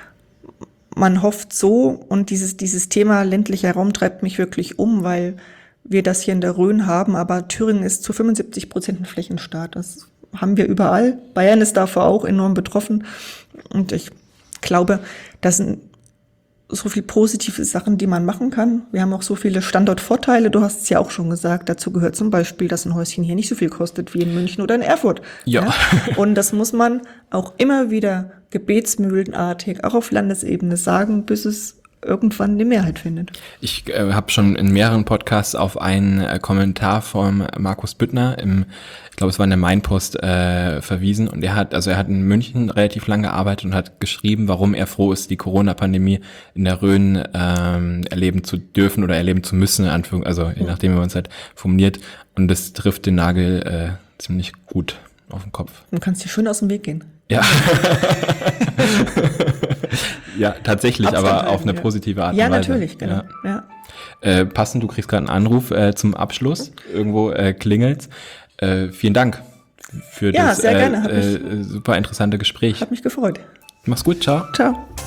man hofft so, und dieses dieses Thema ländlicher Raum treibt mich wirklich um, weil wir das hier in der Rhön haben, aber Thüringen ist zu fünfundsiebzig Prozent ein Flächenstaat. Das haben wir überall. Bayern ist davor auch enorm betroffen. Und ich glaube, das sind so viele positive Sachen, die man machen kann. Wir haben auch so viele Standortvorteile. Du hast es ja auch schon gesagt. Dazu gehört zum Beispiel, dass ein Häuschen hier nicht so viel kostet wie in München oder in Erfurt. Ja. Ja? Und das muss man auch immer wieder gebetsmühlenartig, auch auf Landesebene sagen, bis es irgendwann eine Mehrheit findet. Ich äh, habe schon in mehreren Podcasts auf einen äh, Kommentar von Markus Büttner im, ich glaube es war in der Mainpost, äh, verwiesen und er hat, also er hat in München relativ lange gearbeitet und hat geschrieben, warum er froh ist, die Corona-Pandemie in der Rhön ähm, erleben zu dürfen oder erleben zu müssen, in Anführung, also je nachdem, wie man es halt formuliert, und das trifft den Nagel äh, ziemlich gut auf den Kopf. Du kannst dir schön aus dem Weg gehen. Ja. Ja, tatsächlich, Abstand aber halten, auf eine ja. positive Art und Ja, Weise. natürlich, genau. Ja. Ja. Äh, passend, du kriegst gerade einen Anruf äh, zum Abschluss. Irgendwo äh, klingelt's. Äh, vielen Dank für Ja, das sehr äh, gerne. Hat äh, super interessante Gespräch. Hat mich gefreut. Mach's gut, ciao. Ciao.